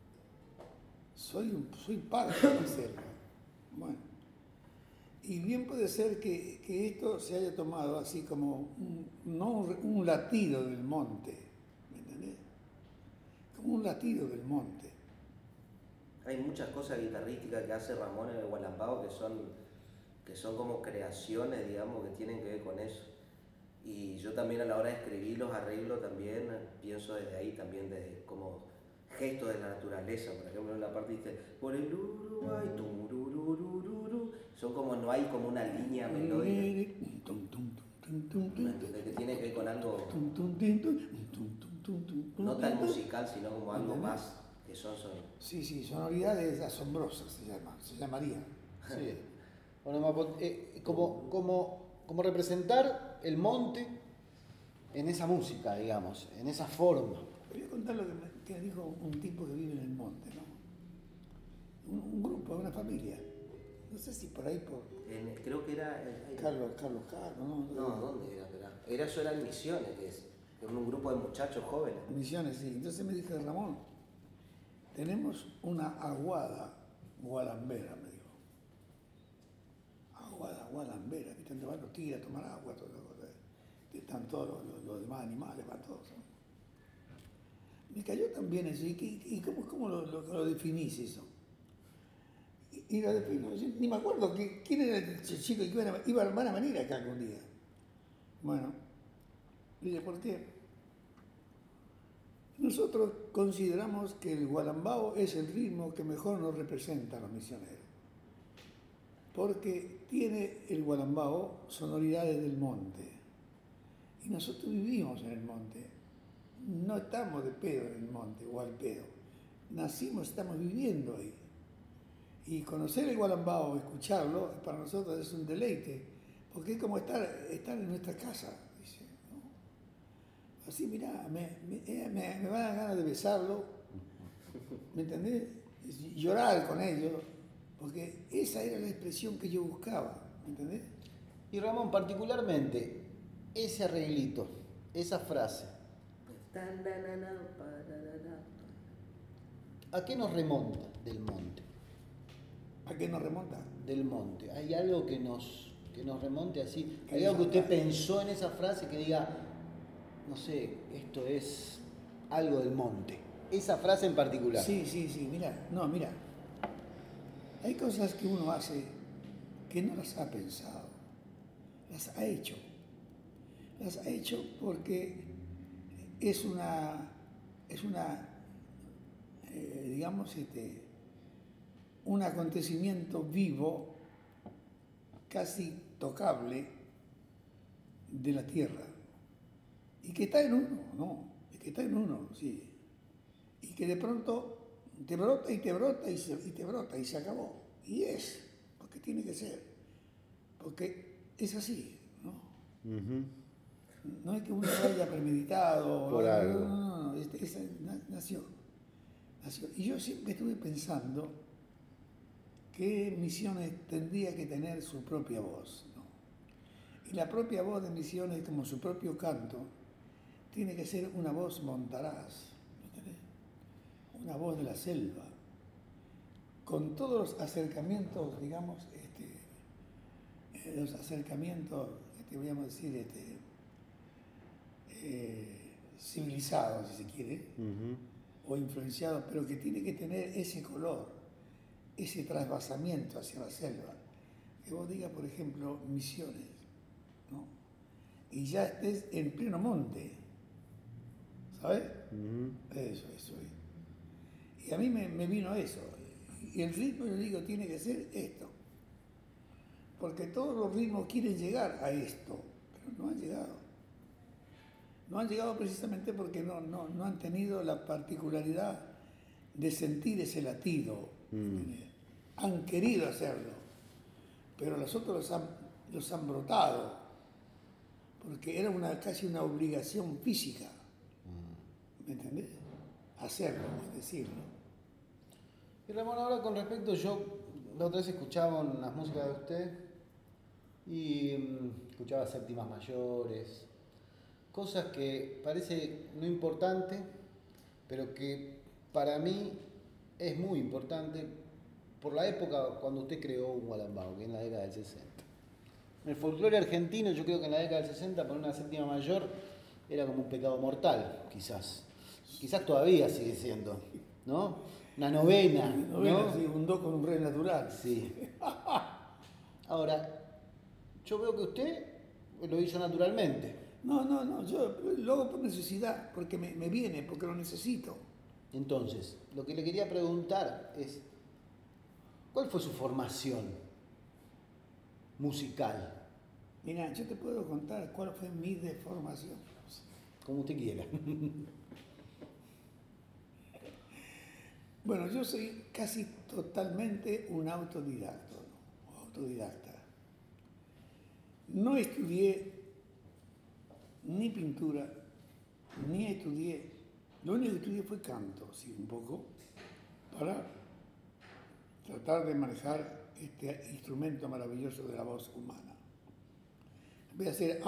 soy parte de la selva. Bueno, y bien puede ser que esto se haya tomado así como un latido del monte, ¿me entendés? Como un latido del monte. Hay muchas cosas guitarrísticas que hace Ramón en el Gualambao que son como creaciones, digamos, que tienen que ver con eso. Y yo también a la hora de escribir los arreglos también pienso desde ahí, también desde como gestos de la naturaleza. Por ejemplo, en la parte dice, por el Uruguay, turururururu. Son como, no hay como una línea melódica. Que tiene que ver con algo no tan musical, sino como algo más que son sonidos. Sí, sonoridades asombrosas se llamaría. Sí. Como representar el monte en esa música, digamos, en esa forma. Voy a contar lo que me dijo un tipo que vive en el monte, ¿no? un grupo, una familia. No sé si por ahí Creo que era... Carlos, ¿no? No, ¿dónde era? Eso era en Misiones, era un grupo de muchachos jóvenes. Misiones, sí. Entonces me dije, Ramón, tenemos una aguada gualambera, me dijo. Aguada gualambera, que donde van los tigres a tomar agua, todo eso. Están todos los demás animales, van todos. ¿No? Me cayó también eso. ¿Y cómo lo definís eso? Y lo definí, ni me acuerdo quién era el chico que van a venir acá algún día. Bueno, dije, ¿por qué? Nosotros consideramos que el gualambao es el ritmo que mejor nos representa a los misioneros. Porque tiene el gualambao sonoridades del monte. Y nosotros vivimos en el monte. No estamos de pedo en el monte o al pedo. Nacimos, estamos viviendo ahí. Y conocer el gualambao, escucharlo, para nosotros es un deleite. Porque es como estar en nuestra casa. Dice, ¿no? Así, mirá, me van a dar ganas de besarlo. ¿Me entendés? Llorar con ellos. Porque esa era la expresión que yo buscaba. ¿Me entendés? Y Ramón, particularmente, ese arreglito, esa frase, ¿a qué nos remonta del monte? ¿A qué nos remonta? Del monte. ¿Hay algo que nos remonte así? ¿Hay algo que usted pensó en esa frase que diga, no sé, esto es algo del monte? Esa frase en particular. Sí, mira. Hay cosas que uno hace que no las ha pensado, las ha hecho. Las ha hecho porque es un acontecimiento vivo, casi tocable, de la tierra. Y que está en uno, ¿no? Y que está en uno, sí. Y que de pronto te brota y te brota y te brota y se acabó. Y es, porque tiene que ser. Porque es así, ¿no? Uh-huh. No es que uno lo haya premeditado. Por algo. No. Nació. Y yo siempre estuve pensando que Misiones tendría que tener su propia voz, ¿no? Y la propia voz de Misiones, como su propio canto, tiene que ser una voz montaraz, ¿entendés? Una voz de la selva, con todos los acercamientos, digamos, voy a decir, civilizados, si se quiere, uh-huh, o influenciados, pero que tiene que tener ese color, ese trasvasamiento hacia la selva. Que vos digas, por ejemplo, Misiones, ¿no? Y ya estés en pleno monte, ¿sabes? Uh-huh. Eso. Y a mí me vino eso. Y el ritmo, yo digo, tiene que ser esto. Porque todos los ritmos quieren llegar a esto, pero no han llegado. No han llegado precisamente porque no han tenido la particularidad de sentir ese latido. Han querido hacerlo, pero los otros los han brotado, porque era casi una obligación física. ¿Me entendés? Hacerlo, es decirlo. Y Ramón, ahora con respecto, yo la otra vez escuchaba unas músicas de usted y escuchaba séptimas mayores, cosas que parece no importante, pero que para mí es muy importante por la época cuando usted creó un gualambao, que en la década del 60. En el folclore argentino, yo creo que en la década del 60 poner una séptima mayor era como un pecado mortal, quizás. Quizás todavía sigue siendo, ¿no? Una novena, ¿no? Sí, un do con un re natural. Sí. Ahora, yo veo que usted lo hizo naturalmente. No, yo lo hago por necesidad, porque me viene, porque lo necesito. Entonces, lo que le quería preguntar es, ¿cuál fue su formación musical? Mira, yo te puedo contar cuál fue mi deformación. Como usted quiera. Bueno, yo soy casi totalmente un autodidacta. No estudié ni pintura, ni estudié. Lo único que estudié fue canto, sí, un poco, para tratar de manejar este instrumento maravilloso de la voz humana. Voy a hacer,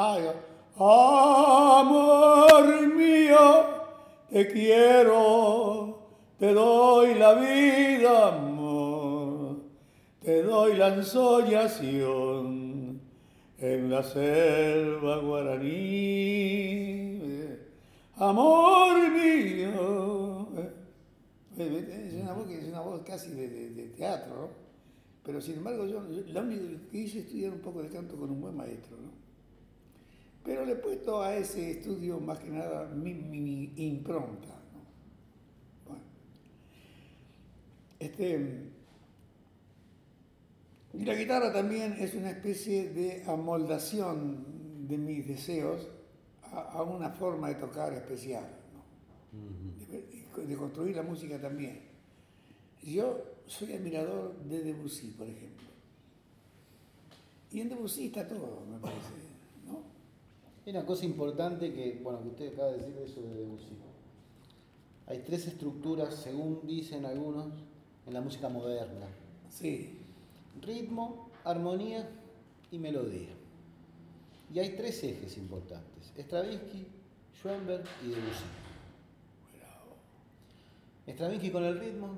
amor mío, te quiero, te doy la vida, amor, te doy la ensoñación en la selva guaraní, amor mío. Es una voz casi de teatro, ¿no? Pero sin embargo, yo lo único que hice es estudiar un poco de canto con un buen maestro, ¿no? Pero le he puesto a ese estudio más que nada mi impronta, ¿no? Bueno. Y la guitarra también es una especie de amoldación de mis deseos a una forma de tocar especial, ¿no? De construir la música también. Yo soy admirador de Debussy, por ejemplo. Y en Debussy está todo, me parece, ¿no? Hay una cosa importante que usted acaba de decir eso de Debussy. Hay 3 estructuras, según dicen algunos, en la música moderna. Sí. Ritmo, armonía y melodía. Y hay 3 ejes importantes: Stravinsky, Schoenberg y Debussy. Stravinsky con el ritmo,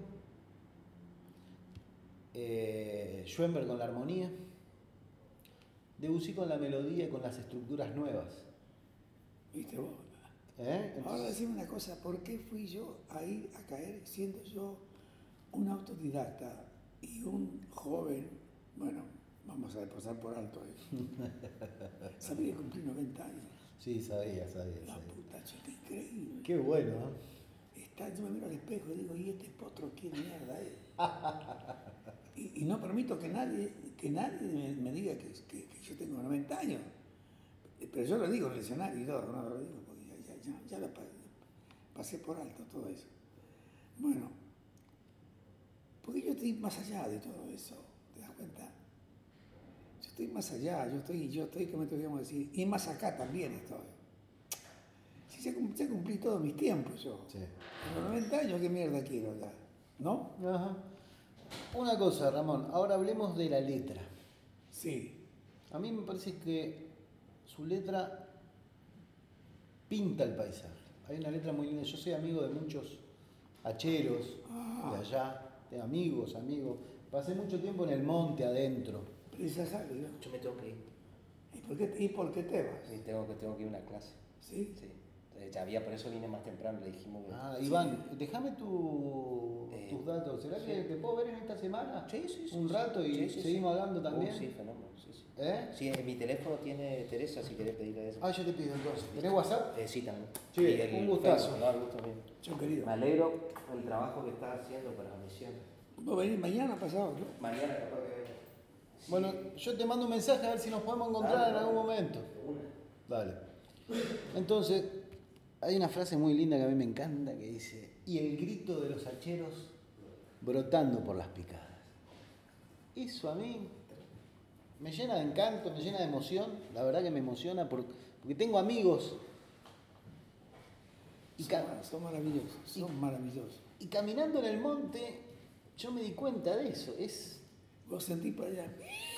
Schoenberg con la armonía, Debussy con la melodía y con las estructuras nuevas. ¿Viste vos? Entonces, ahora decime una cosa, ¿por qué fui yo a caer siendo yo un autodidacta y un joven? Bueno, vamos a pasar por alto eso. Sabía que cumplí 90 años. Sí, sabía. La puta chica, increíble. Qué bueno, ¿no? Yo me miro al espejo y digo, ¿y este potro qué mierda es? y no permito que nadie me diga que yo tengo 90 años. Pero yo lo digo en el escenario y todo, no lo digo porque ya lo pasé por alto todo eso. Bueno, porque yo estoy más allá de todo eso, ¿te das cuenta? Yo estoy más allá, yo estoy, ¿cómo te podríamos decir? Y más acá también estoy. Si ya cumplí todos mis tiempos yo. Sí. A los 90 años, ¿qué mierda quiero ya? ¿No? Ajá. Una cosa, Ramón, ahora hablemos de la letra. Sí. A mí me parece que su letra pinta el paisaje. Hay una letra muy linda. Yo soy amigo de muchos hacheros de allá, de amigos. Pasé mucho tiempo en el monte adentro. Necesario, ¿no? Yo me tengo que ir. ¿Y por qué te vas? Sí, tengo que ir a una clase. ¿Sí? Sí. Ya había, por eso vine más temprano, le dijimos que... Iván, déjame tus datos. ¿Será que te puedo ver en esta semana? Sí. Un rato y seguimos hablando también. Sí, fenómeno. Sí. Sí, en mi teléfono tiene Teresa, si querés pedirle eso. yo te pido entonces. ¿Tenés WhatsApp? Sí, también. Sí, un gustazo. No, el gusto mío. Yo querido. Me alegro del trabajo que estás haciendo para la misión. ¿Vos venís mañana pasado? ¿No? Mañana capaz que venga. Sí. Bueno, yo te mando un mensaje a ver si nos podemos encontrar en algún momento. Dale. Entonces, hay una frase muy linda que a mí me encanta que dice: y el grito de los hacheros brotando por las picadas. Eso a mí me llena de encanto, me llena de emoción. La verdad que me emociona porque tengo amigos. Son maravillosos, son maravillosos. Y caminando en el monte, yo me di cuenta de eso. Vos sentís para allá.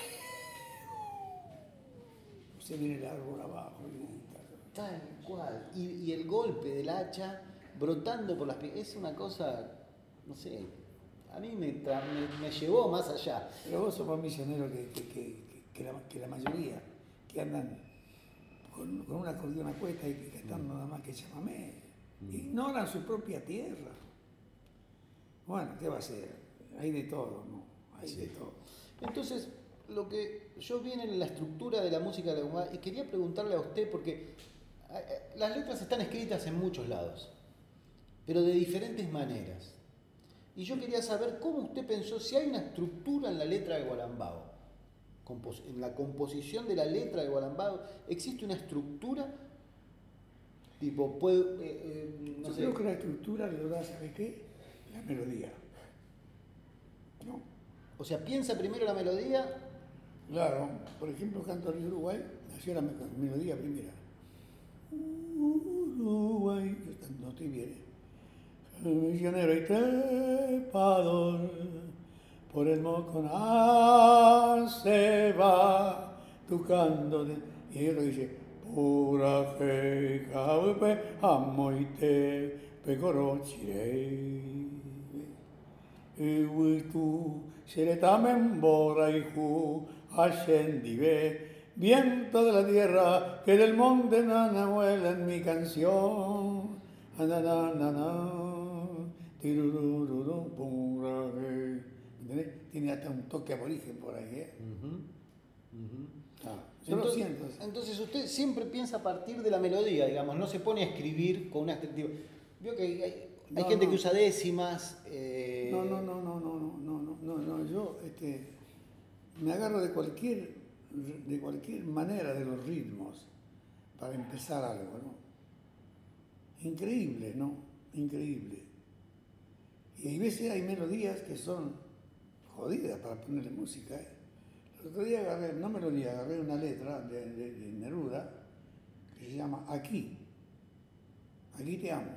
Se viene el árbol abajo. Tal cual. Y el golpe del hacha brotando por las picadas. Es una cosa, no sé, a mí me llevó más allá. Pero vos sos más misionero que la mayoría, que andan con un acordeón a cuesta y cantando nada más que chamamé. Ignoran su propia tierra. Bueno, ¿qué va a ser? Hay de todo, ¿no? Hay de todo. Entonces, lo que yo vi en la estructura de la música de la humanidad, y quería preguntarle a usted, porque las letras están escritas en muchos lados, pero de diferentes maneras. Y yo quería saber cómo usted pensó, si hay una estructura en la letra de Gualambao, en la composición de la letra de Gualambao, ¿existe una estructura? Tipo, no Yo sé. creo que la estructura le da, ¿sabes qué? La melodía. ¿No? O sea, piensa primero la melodía. Claro, por ejemplo, Canto al Río Uruguay, nació la melodía primera. Uruguay, yo no estoy bien, misionero y trepador, por el Moconá se va tocando. Y hay otro que dice, pura fe, cabe, amoite, pecorochirei. Y tú, se le tamen bora y ju, ascendive, viento de la tierra, que del monte nana vuela en mi canción. Tirurururu, pura fe. ¿Entendés? Tiene hasta un toque aborigen por ahí, ¿eh? Yo lo siento. Entonces usted siempre piensa a partir de la melodía, digamos, no se pone a escribir con una expectativa. Veo que hay gente que usa décimas. No, yo me agarro de cualquier manera de los ritmos para empezar algo, ¿no? Increíble, ¿no? Increíble. Y hay veces hay melodías que son jodidas para ponerle música, ¿eh? El otro día agarré una letra de Neruda que se llama Aquí te amo.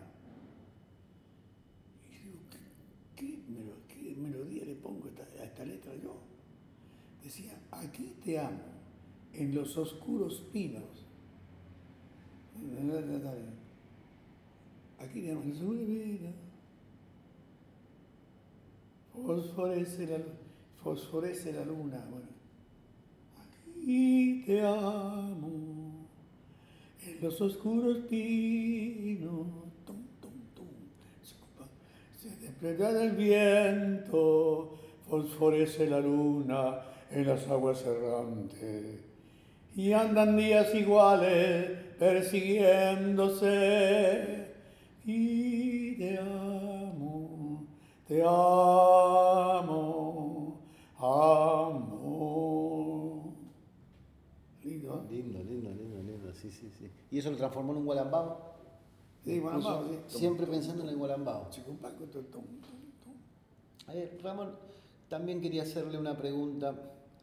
Y digo, ¿qué melodía le pongo a esta letra yo? Decía, aquí te amo, en los oscuros pinos. Aquí te amo, en los oscuros pinos. Fosforece la luna. Bueno, aquí te amo, en los oscuros pinos. Tum, tum, tum. Se despliega el viento, fosforece la luna en las aguas errantes. Y andan días iguales persiguiéndose. Y te amo, amor. Lindo, ¿eh? Lindo, sí. ¿Y eso lo transformó en un gualambao? Sí, gualambao, sí. Siempre pensando en el gualambao. A ver, Ramón, también quería hacerle una pregunta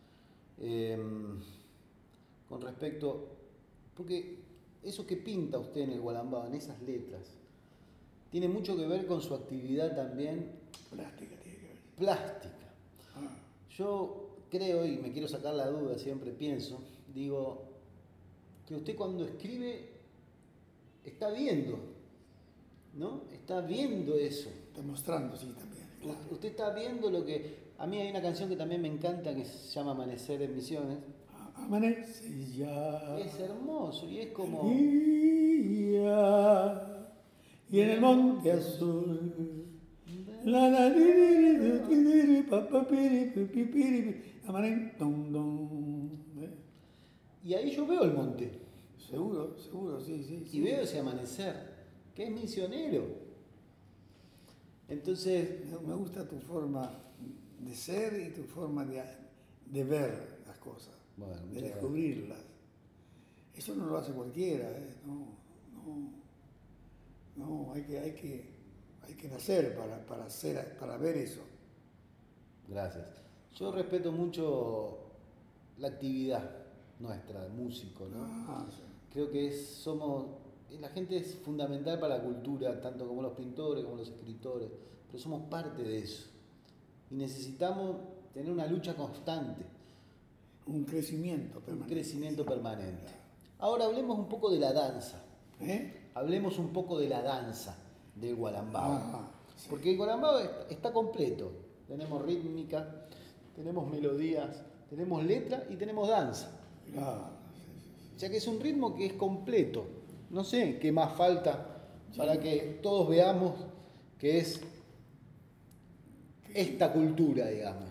con respecto, porque eso que pinta usted en el gualambao, en esas letras, tiene mucho que ver con su actividad también Plástica tiene que ver. Plástica. Yo creo, y me quiero sacar la duda, siempre pienso, digo, que usted cuando escribe está viendo, ¿no? Está viendo eso. Está mostrando, sí, también. Claro. Usted está viendo lo que... A mí hay una canción que también me encanta que se llama Amanecer en Misiones. Amanece ya. Es hermoso y es como... Día, y en el monte azul. Y ahí yo veo el monte. Seguro, sí. Y veo ese amanecer, que es misionero. Entonces... Me gusta tu forma de ser y tu forma de ver las cosas, bueno, de descubrirlas. Eso no lo hace cualquiera, ¿eh? No, hay que nacer para ver eso. Gracias. Yo respeto mucho la actividad nuestra, músico, ¿no? Sí. Creo que la gente es fundamental para la cultura, tanto como los pintores, como los escritores, pero somos parte de eso. Y necesitamos tener una lucha constante. Un crecimiento permanente. Ahora hablemos un poco de la danza. Hablemos un poco de la danza del gualambao. Sí. Porque el gualambao está completo. Tenemos rítmica, tenemos melodías, tenemos letra y tenemos danza. Sí. O sea que es un ritmo que es completo. No sé qué más falta para que todos veamos que es esta cultura, digamos.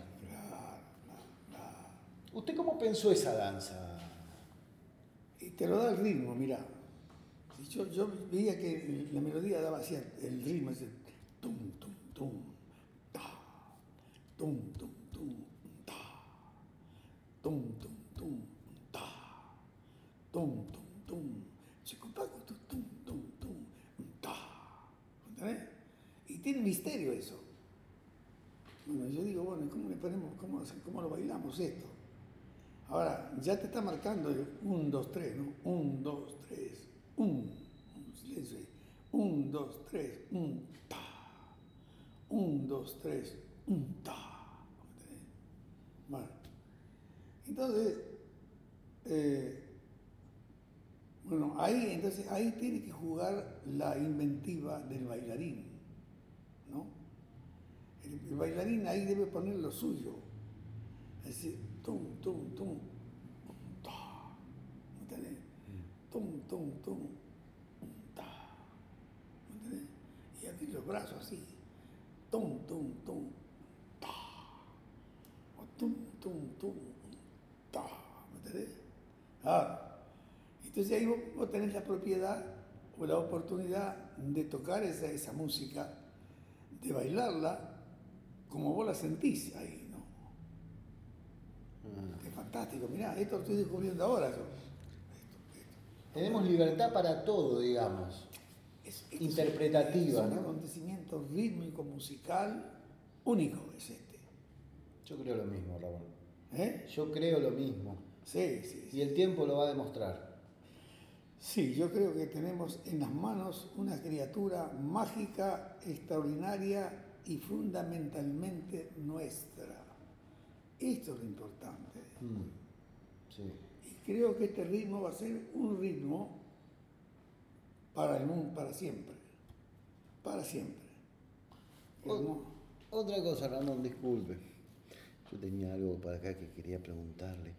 ¿Usted cómo pensó esa danza? Y te lo da el ritmo, mirá. Yo veía que la melodía daba así el ritmo, ese tum, tum, tum, ta, tum, tum, tum, ta, tum, tum, tum, ta, tum, tum, tum, chicupaco, tum, tum, tum, ta. ¿Entendés? Y tiene misterio eso. Bueno, yo digo, ¿cómo le ponemos, cómo lo bailamos esto? Ahora, ya te está marcando el 1, 2, 3, ¿no? 1, 2, 3, 1, silencio ahí. 1, 2, 3, 1, ta. 1, 2, 3, 1, ta. Bueno, entonces, ahí tiene que jugar la inventiva del bailarín, ¿no? El bailarín ahí debe poner lo suyo, es decir, tum, tum, tum, ta, ¿me entendés? Tum, tum, tum, ta, ¿me entendés? Y abrir los brazos así, tum, tum, tum, ta, o tum, tum, tum, ta, ¿me entendés? Entonces ahí vos tenés la propiedad o la oportunidad de tocar esa música, de bailarla como vos la sentís ahí, ¿no? Es fantástico, mirá, esto lo estoy descubriendo ahora yo. Tenemos libertad para todo, digamos. Interpretativa, es un ¿no? acontecimiento rítmico, musical, único es este. Yo creo lo mismo, Raúl. ¿Eh? Yo creo lo mismo. Sí. Y el tiempo lo va a demostrar. Sí, yo creo que tenemos en las manos una criatura mágica, extraordinaria y fundamentalmente nuestra. Esto es lo importante. Sí. Y creo que este ritmo va a ser un ritmo para el mundo, para siempre. Para siempre. Otra cosa, Ramón, disculpe. Yo tenía algo para acá que quería preguntarle.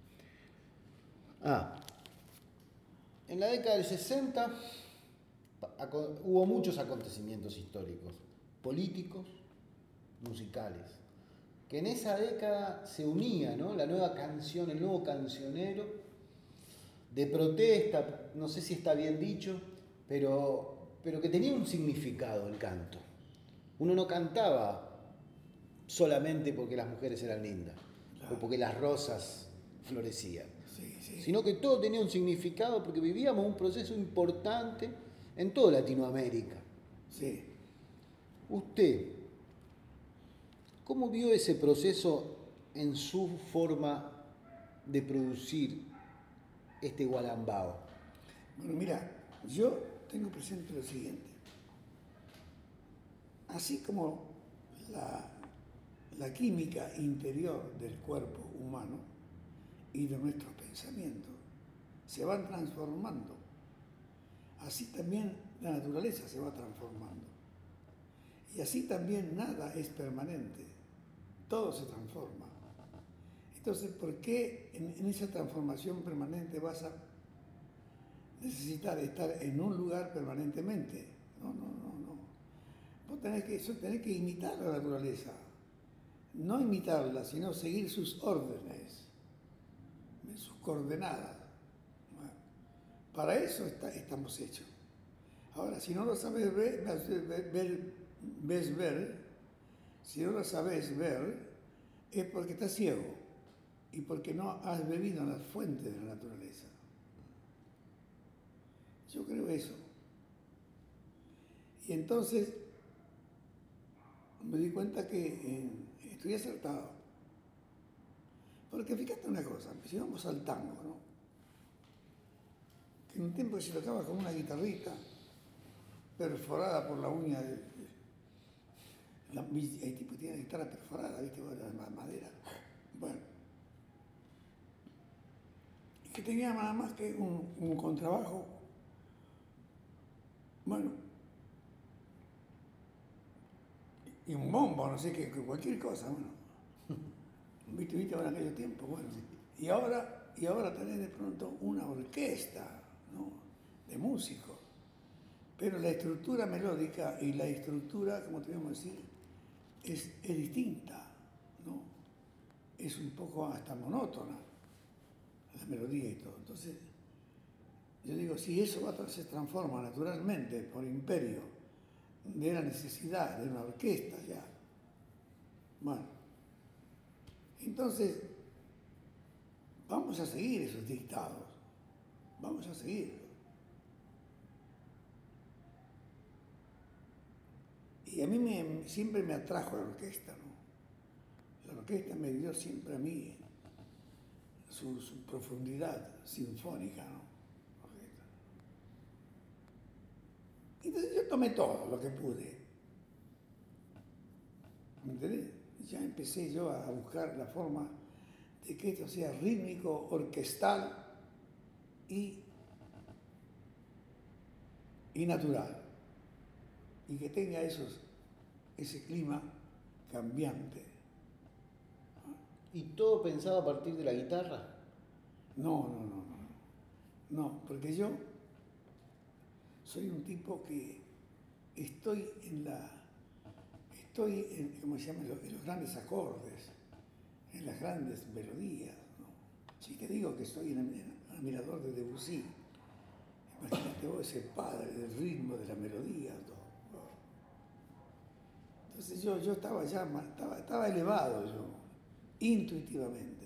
En la década del 60 hubo muchos acontecimientos históricos, políticos, musicales, que en esa década se unía, ¿no? La nueva canción, el nuevo cancionero de protesta, no sé si está bien dicho, pero que tenía un significado el canto. Uno no cantaba solamente porque las mujeres eran lindas, claro, o porque las rosas florecían, sino que todo tenía un significado porque vivíamos un proceso importante en toda Latinoamérica. Sí. Usted, ¿cómo vio ese proceso en su forma de producir este gualambao? Bueno, mira, yo tengo presente lo siguiente. Así como la química interior del cuerpo humano y de nuestros pensamientos se van transformando, así también la naturaleza se va transformando. Y así también nada es permanente, todo se transforma. Entonces, ¿por qué en esa transformación permanente vas a necesitar estar en un lugar permanentemente? No. Vos tenés que imitar la naturaleza. No imitarla, sino seguir sus órdenes, sus coordenadas. Bueno, para eso estamos hechos. Ahora, si no lo sabes ver, si no lo sabes ver, es porque estás ciego y porque no has bebido en las fuentes de la naturaleza. Yo creo eso. Y entonces me di cuenta que estoy acertado. Porque fíjate una cosa, si vamos al tango, ¿no? Que en un tiempo se tocaba con una guitarrita perforada por la uña hay tipo que tiene la guitarra perforada, ¿viste? La madera. Bueno. Y que tenía nada más que un contrabajo. Bueno. Y un bombo, no sé qué, cualquier cosa, bueno. ¿Viste ahora en aquellos tiempos? Bueno. Y ahora tenés de pronto una orquesta, ¿no? De músicos. Pero la estructura melódica y la estructura, como te vamos a decir, es distinta, ¿no? Es un poco hasta monótona, la melodía y todo. Entonces, yo digo, si eso se transforma naturalmente por imperio de la necesidad de una orquesta ya, bueno, entonces vamos a seguir esos dictados, vamos a seguirlos. Y a mí siempre me atrajo la orquesta, ¿no? La orquesta me dio siempre a mí su profundidad sinfónica, ¿no? Entonces yo tomé todo lo que pude. ¿Me entendés? Ya empecé yo a buscar la forma que esto sea rítmico, orquestal y natural, y que tenga ese clima cambiante. ¿Y todo pensado a partir de la guitarra? No, porque yo soy un tipo que estoy en, ¿cómo se llama?, en los grandes acordes, en las grandes melodías, ¿no? Si te digo que soy un admirador de Debussy, imagínate vos, ese padre del ritmo, de la melodía, todo. Entonces yo estaba elevado yo, intuitivamente.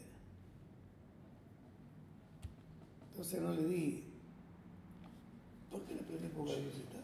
Entonces no le di, ¿por qué le prendí poca lucita?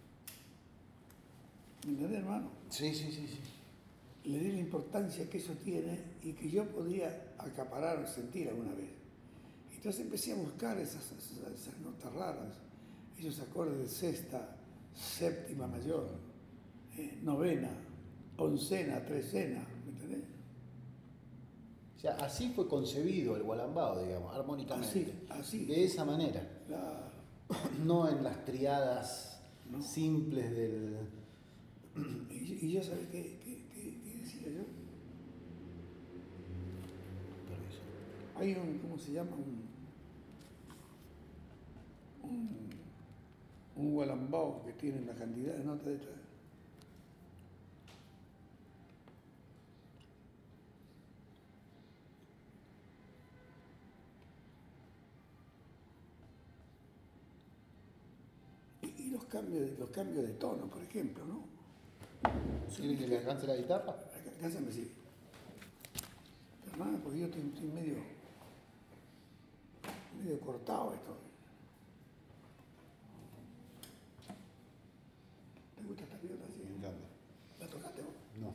¿Me entendés, hermano? Sí. Le di la importancia que eso tiene y que yo podía acaparar o sentir alguna vez. Entonces empecé a buscar esas notas raras, esos acordes de sexta, séptima mayor, novena, oncena, trecena, ¿me entendés? O sea, así fue concebido el gualambao, digamos, armónicamente. Así. De esa manera. Claro. No en las triadas simples del... Y yo, ¿sabés qué decía yo? Permiso. Hay ¿cómo se llama? Un gualambao que tiene la cantidad de notas de esta. Y los cambios de tono, por ejemplo, ¿no? ¿Quiere que le alcance la guitarra? Alcánzame, sí. Hermano, porque yo estoy medio cortado esto. ¿Te gusta esta viola así? Me encanta. ¿La tocaste vos? No.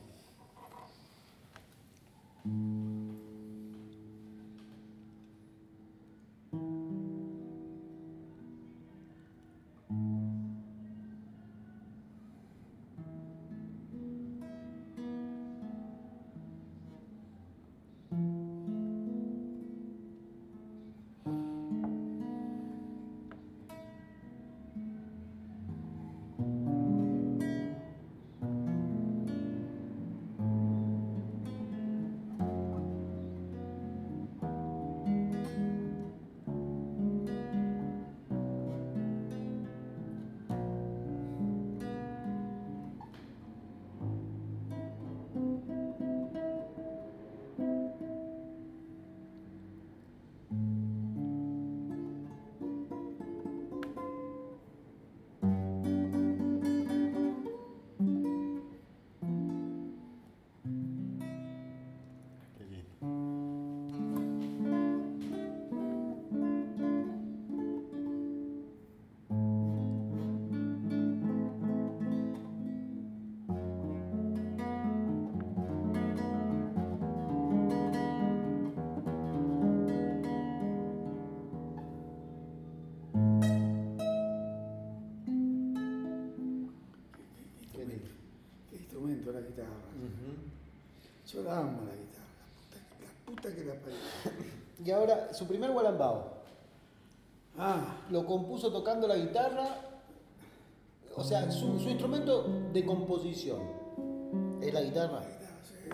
La guitarra. Yo la amo la guitarra, la puta que la parió. Y ahora, su primer gualambao, ¿lo compuso tocando la guitarra? O sea, su instrumento de composición es la guitarra. Sí.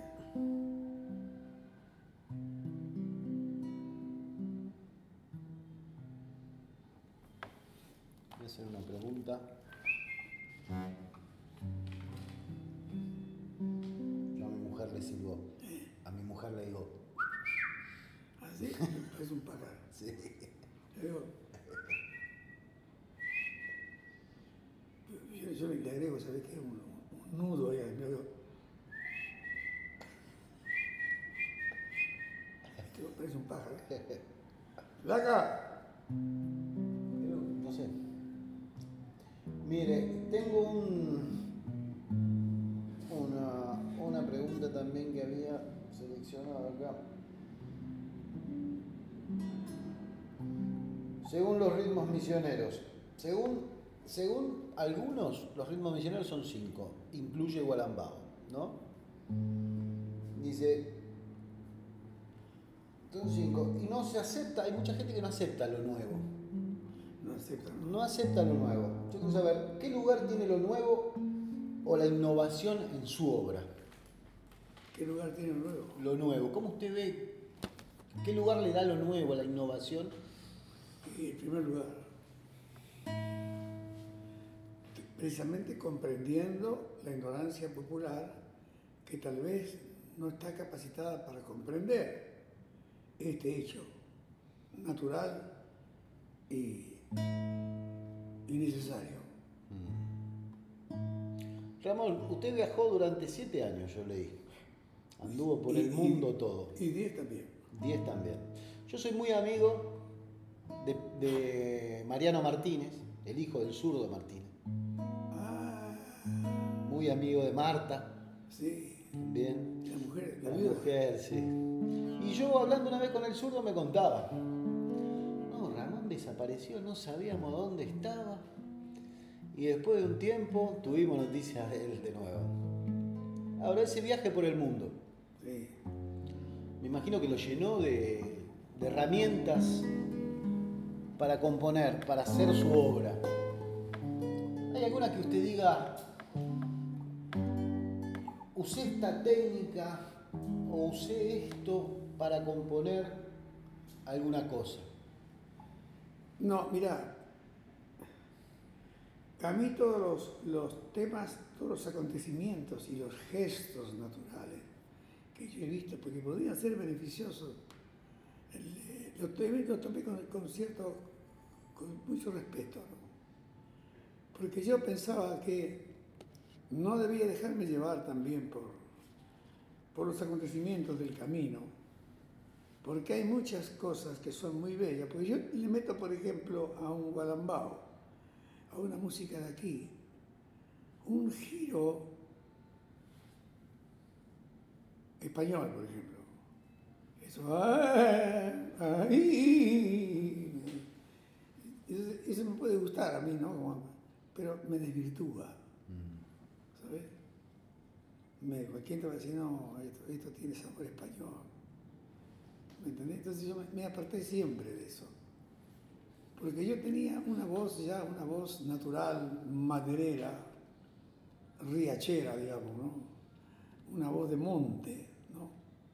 Voy a hacer una pregunta. Yo a mi mujer le silbo. A mi mujer le digo. ¿Así? Es un pájaro. Sí. Le digo, yo le agrego, ¿sabes qué? Un nudo ahí. Le digo, parece un pájaro. ¡Flaca! No sé. Mire, tengo una pregunta también que había seleccionado acá. Según los ritmos misioneros, según algunos, los ritmos misioneros son 5, incluye gualambao, ¿no? Dice, Son 5. Y no se acepta, hay mucha gente que no acepta lo nuevo. No acepta, ¿no? No acepta lo nuevo. Yo quiero saber, ¿qué lugar tiene lo nuevo o la innovación en su obra? ¿Qué lugar tiene el nuevo? Lo nuevo. ¿Cómo usted ve? ¿Qué lugar le da lo nuevo a la innovación? Y en primer lugar, precisamente comprendiendo la ignorancia popular que tal vez no está capacitada para comprender este hecho natural y necesario. Ramón, usted viajó durante 7 años, yo leí. Anduvo por el mundo todo. Y 10 también. 10 también. Yo soy muy amigo de Mariano Martínez, el hijo del zurdo Martínez. Ah, Muy amigo de Marta. sí. Bien. La mujer, La viuda. mujer, sí. Y yo hablando una vez con el zurdo me contaba. No, Ramón desapareció, no sabíamos dónde estaba. Y después de un tiempo tuvimos noticias de él de nuevo. Ahora ese viaje por el mundo. Sí. Me imagino que lo llenó de herramientas para componer, para hacer su obra. ¿Hay alguna que usted diga, usé esta técnica o usé esto para componer alguna cosa? No, mira, a mí todos los temas, todos los acontecimientos y los gestos naturales que yo he visto, porque podrían ser beneficiosos, los tomé con mucho respeto, ¿no? Porque yo pensaba que no debía dejarme llevar también por los acontecimientos del camino, porque hay muchas cosas que son muy bellas, porque yo le meto, por ejemplo, a un gualambao, a una música de aquí, un giro español, por ejemplo. Eso me puede gustar a mí, ¿no? Pero me desvirtúa, ¿sabes? Cualquiera te va a decir, no, esto tiene sabor español. ¿Me entendés? Entonces yo me aparté siempre de eso. Porque yo tenía una voz natural, maderera, riachera, digamos, ¿no? Una voz de monte, ¿no?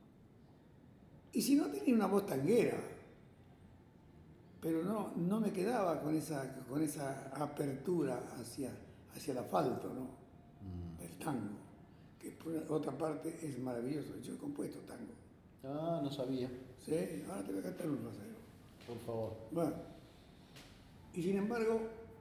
Y si no, tenía una voz tanguera, pero no me quedaba con esa apertura hacia el asfalto, ¿no? El tango, que por otra parte es maravilloso. Yo he compuesto tango. Ah, no sabía. Sí, ahora te voy a cantar un paseo. Por favor. Bueno, y sin embargo,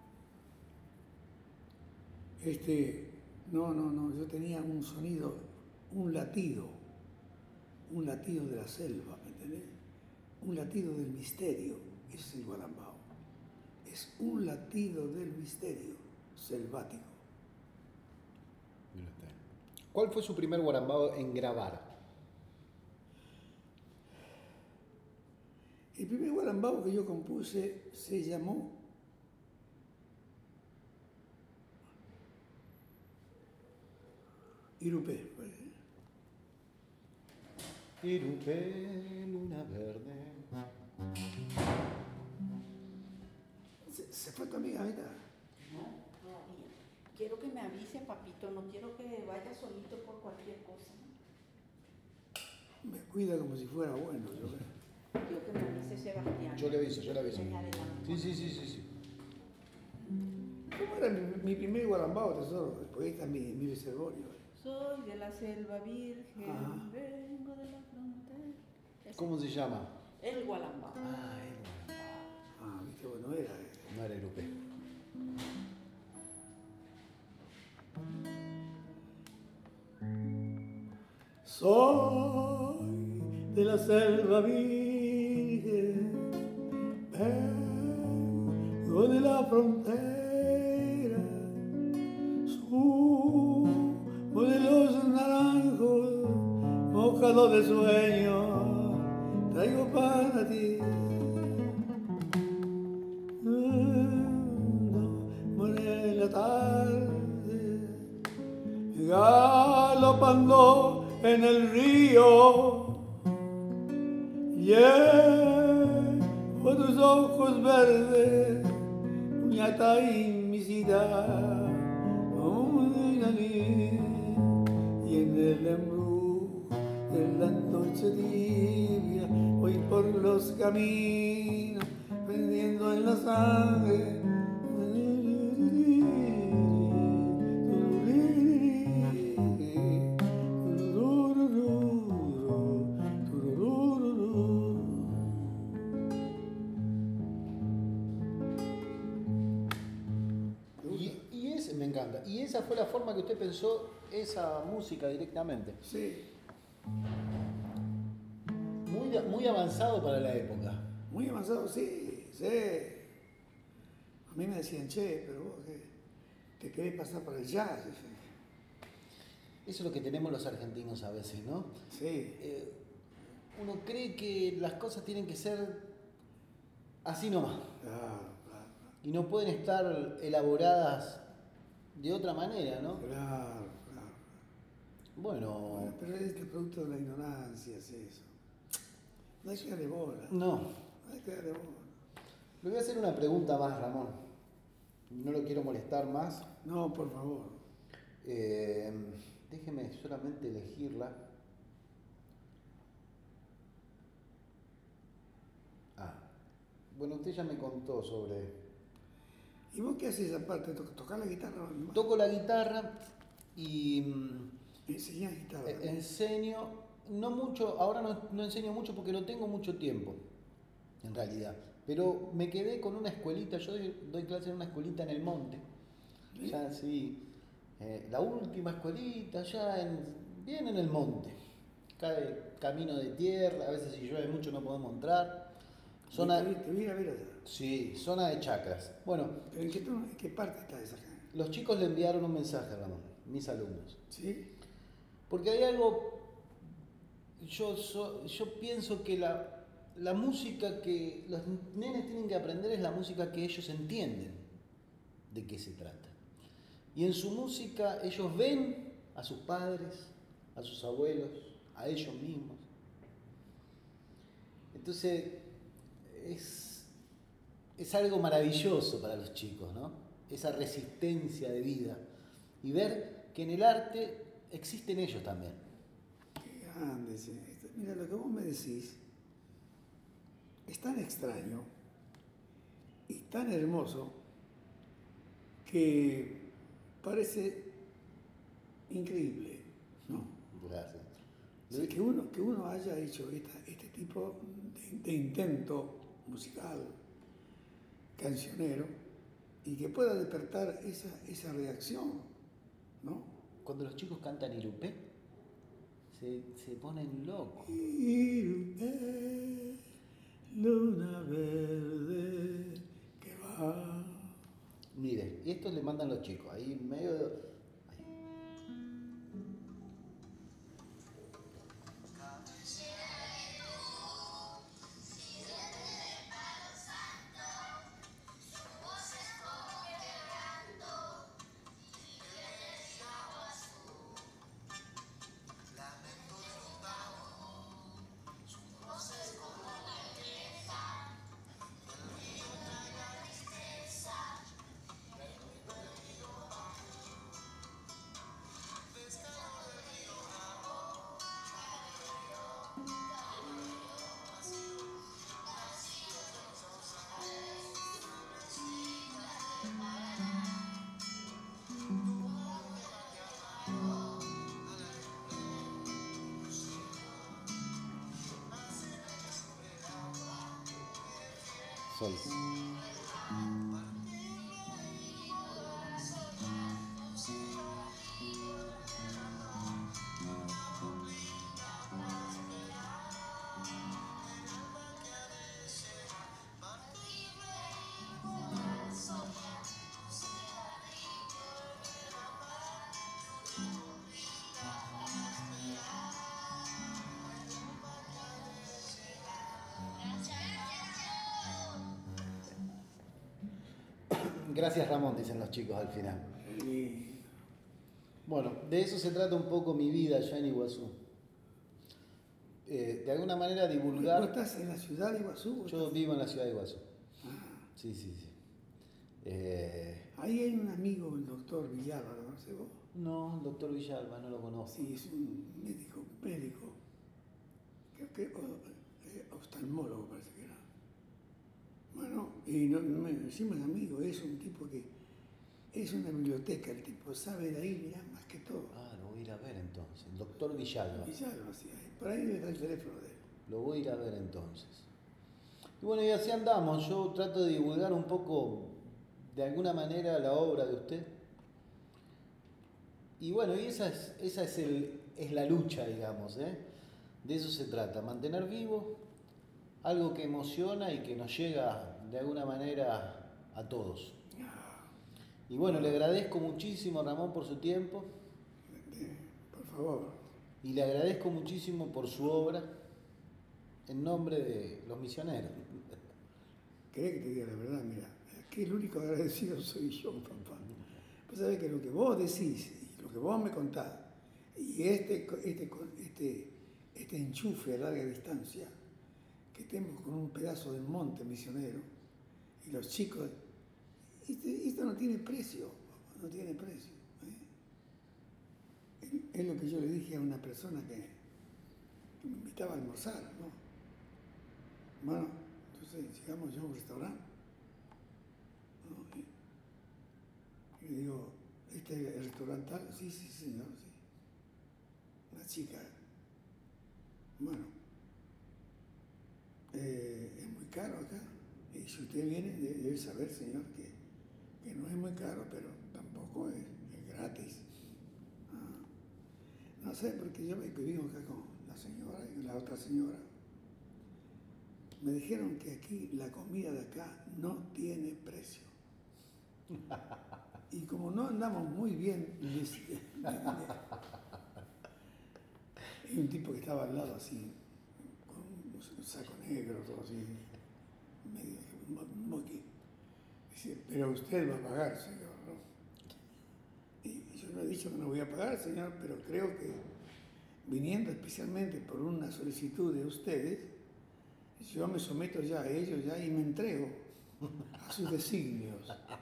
no, yo tenía un sonido, un latido de la selva, ¿me entendés? Un latido del misterio, ese es el gualambao. Es un latido del misterio selvático. ¿Cuál fue su primer guarambao en grabar? El primer guarambao que yo compuse se llamó Irupé. Irupé, luna verde. Se fue tu amiga ahorita. No, todavía. Quiero que me avise, papito, no quiero que vaya solito por cualquier cosa. Me cuida como si fuera bueno. Quiero que me avise Sebastián. Yo le aviso. En adelante. Sí. ¿Cómo era mi primer guarambao, tesoro? Porque ahí está mi reservorio. Soy de la selva virgen, Ah. vengo de la frontera. Ese. ¿Cómo se llama? El gualambao. Ah, el guarambao. Ah, viste, bueno, era. No era Irupé. Soy de la selva virgen, vengo de la frontera, subo de los naranjos, mojado de sueño, traigo para ti. Muere la tarde, galopando en el río, Llevo tus ojos verdes, puñata inmisida, y en el embrujo de la noche tibia voy por los caminos prendiendo en la sangre. Me encanta. ¿Y esa fue la forma que usted pensó esa música directamente? Sí. Muy avanzado para la época. Muy avanzado, sí, sí. A mí me decían, che, pero vos te querés pasar para el jazz. Eso es lo que tenemos los argentinos a veces, ¿no? Sí. Uno cree que las cosas tienen que ser así nomás. Claro. Y no pueden estar elaboradas de otra manera, ¿no? Claro. Bueno, pero es el producto de la ignorancia, es eso. No hay que darle bola. No. No hay que darle bola. Le voy a hacer una pregunta más, Ramón. No lo quiero molestar más. No, por favor. Déjeme solamente elegirla. Bueno, usted ya me contó sobre... ¿Y vos qué haces aparte? ¿Tocás la guitarra? Toco la guitarra y... ¿Enseñás guitarra? Enseño, no mucho, ahora no enseño mucho porque no tengo mucho tiempo, en realidad. Pero me quedé con una escuelita, yo doy clase en una escuelita en el monte. ¿Sí? Ya sí, la última escuelita, bien en el monte. Cae camino de tierra, a veces si llueve mucho no podemos entrar. Te voy a ver allá. Sí, zona de chacras. Bueno, ¿Pero en qué parte está esa gente? los chicos le enviaron un mensaje, Ramón, mis alumnos. ¿Sí? Porque hay algo, yo pienso que la música que los nenes tienen que aprender es la música que ellos entienden de qué se trata. Y en su música ellos ven a sus padres, a sus abuelos, a ellos mismos. Entonces, es algo maravilloso para los chicos, ¿no? Esa resistencia de vida. Y ver que en el arte existen ellos también. Qué grande. Sí. Mira, lo que vos me decís es tan extraño y tan hermoso que parece increíble, ¿no? Gracias. Sí, que uno haya hecho este tipo de intento musical, cancionero, y que pueda despertar esa reacción, ¿no? Cuando los chicos cantan Irupé, se ponen locos. Irupé, luna verde que va. Mire, y esto le mandan los chicos, ahí medio... Sol. Gracias, Ramón, dicen los chicos al final. Y Bueno, de eso se trata un poco mi vida allá en Iguazú. de alguna manera ¿Vos divulgar. estás en la ciudad de Iguazú? Yo vivo en la ciudad de Iguazú. Ah, Sí, sí, sí. ahí hay un amigo, el doctor Villalba, ¿lo conocés vos? No, el doctor Villalba, no lo conozco. Sí, es un médico, creo que oftalmólogo parece que era. Bueno, y encima es amigo, es un tipo que es una biblioteca, el tipo sabe de ahí, mirá, más que todo. Ah, lo voy a ir a ver entonces. El doctor Villalba. Villalba, sí, por ahí está el teléfono de él. Lo voy a ir a ver entonces. Y bueno, y así andamos. Yo trato de divulgar un poco, de alguna manera, la obra de usted. Y bueno, y esa es la lucha, digamos, ¿eh? De eso se trata, mantener vivo algo que emociona y que nos llega de alguna manera a todos. Y bueno, le agradezco muchísimo, Ramón, por su tiempo. Por favor. Y le agradezco muchísimo por su obra en nombre de los misioneros. ¿Querés que te diga la verdad? Mira, aquí el único agradecido soy yo, papá. Vos sabés que lo que vos decís y lo que vos me contás, y este enchufe a larga distancia, que tenemos con un pedazo del monte misionero, y los chicos, esto no tiene precio, no tiene precio. Es lo que yo le dije a una persona que me invitaba a almorzar, ¿no? Bueno, entonces llegamos yo a un restaurante, ¿no? Y le digo, ¿este es el restaurante tal? Sí, sí, señor, sí. La chica, bueno, es muy caro acá. Y si usted viene, debe saber, señor, que no es muy caro, pero tampoco es gratis. No sé, porque yo que vivo acá con la señora y la otra señora, me dijeron que aquí la comida de acá no tiene precio. Y como no andamos muy bien, hay un tipo que estaba al lado así, con un saco negro, todo así, medio moqui. Dice, pero usted va a pagar, señor, ¿no? Y yo no he dicho que no voy a pagar, señor, pero creo que viniendo especialmente por una solicitud de ustedes, yo me someto ya a ellos ya y me entrego a sus designios.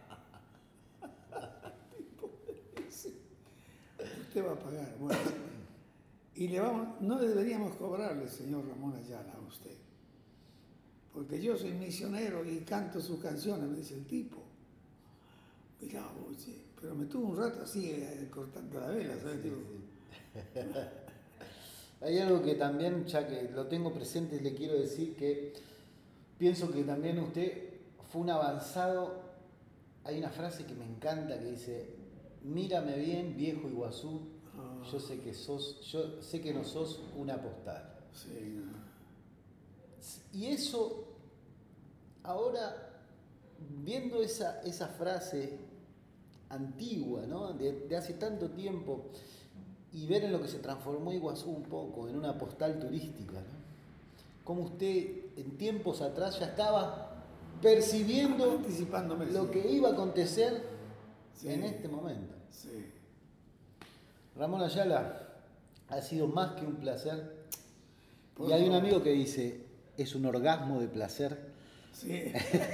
Usted va a pagar, bueno. Y no deberíamos cobrarle, señor Ramón Ayala, a usted. Porque yo soy misionero y canto sus canciones, me dice el tipo. Mirá vos, che, pero me tuvo un rato así cortando la vela, ¿sabes? Sí, sí. Hay algo que también, ya que lo tengo presente, le quiero decir que pienso que también usted fue un avanzado. Hay una frase que me encanta que dice, mírame bien, viejo Iguazú, yo sé que no sos una postal. Sí, no. Y eso, ahora, viendo esa frase antigua, ¿no? de hace tanto tiempo, y ver en lo que se transformó Iguazú un poco, en una postal turística, ¿no? Como usted en tiempos atrás ya estaba percibiendo Anticipándome, lo sí. que iba a acontecer Sí. en este momento. Sí. Ramón Ayala, ha sido más que un placer. Por Y hay un favor. amigo que dice, es un orgasmo de placer Sí.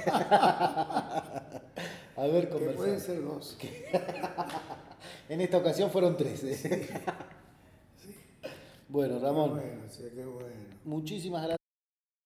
haber Que conversado. pueden ser dos. En esta ocasión fueron 3. Sí. Bueno, Ramón, Qué bueno, sí, qué bueno. muchísimas gracias.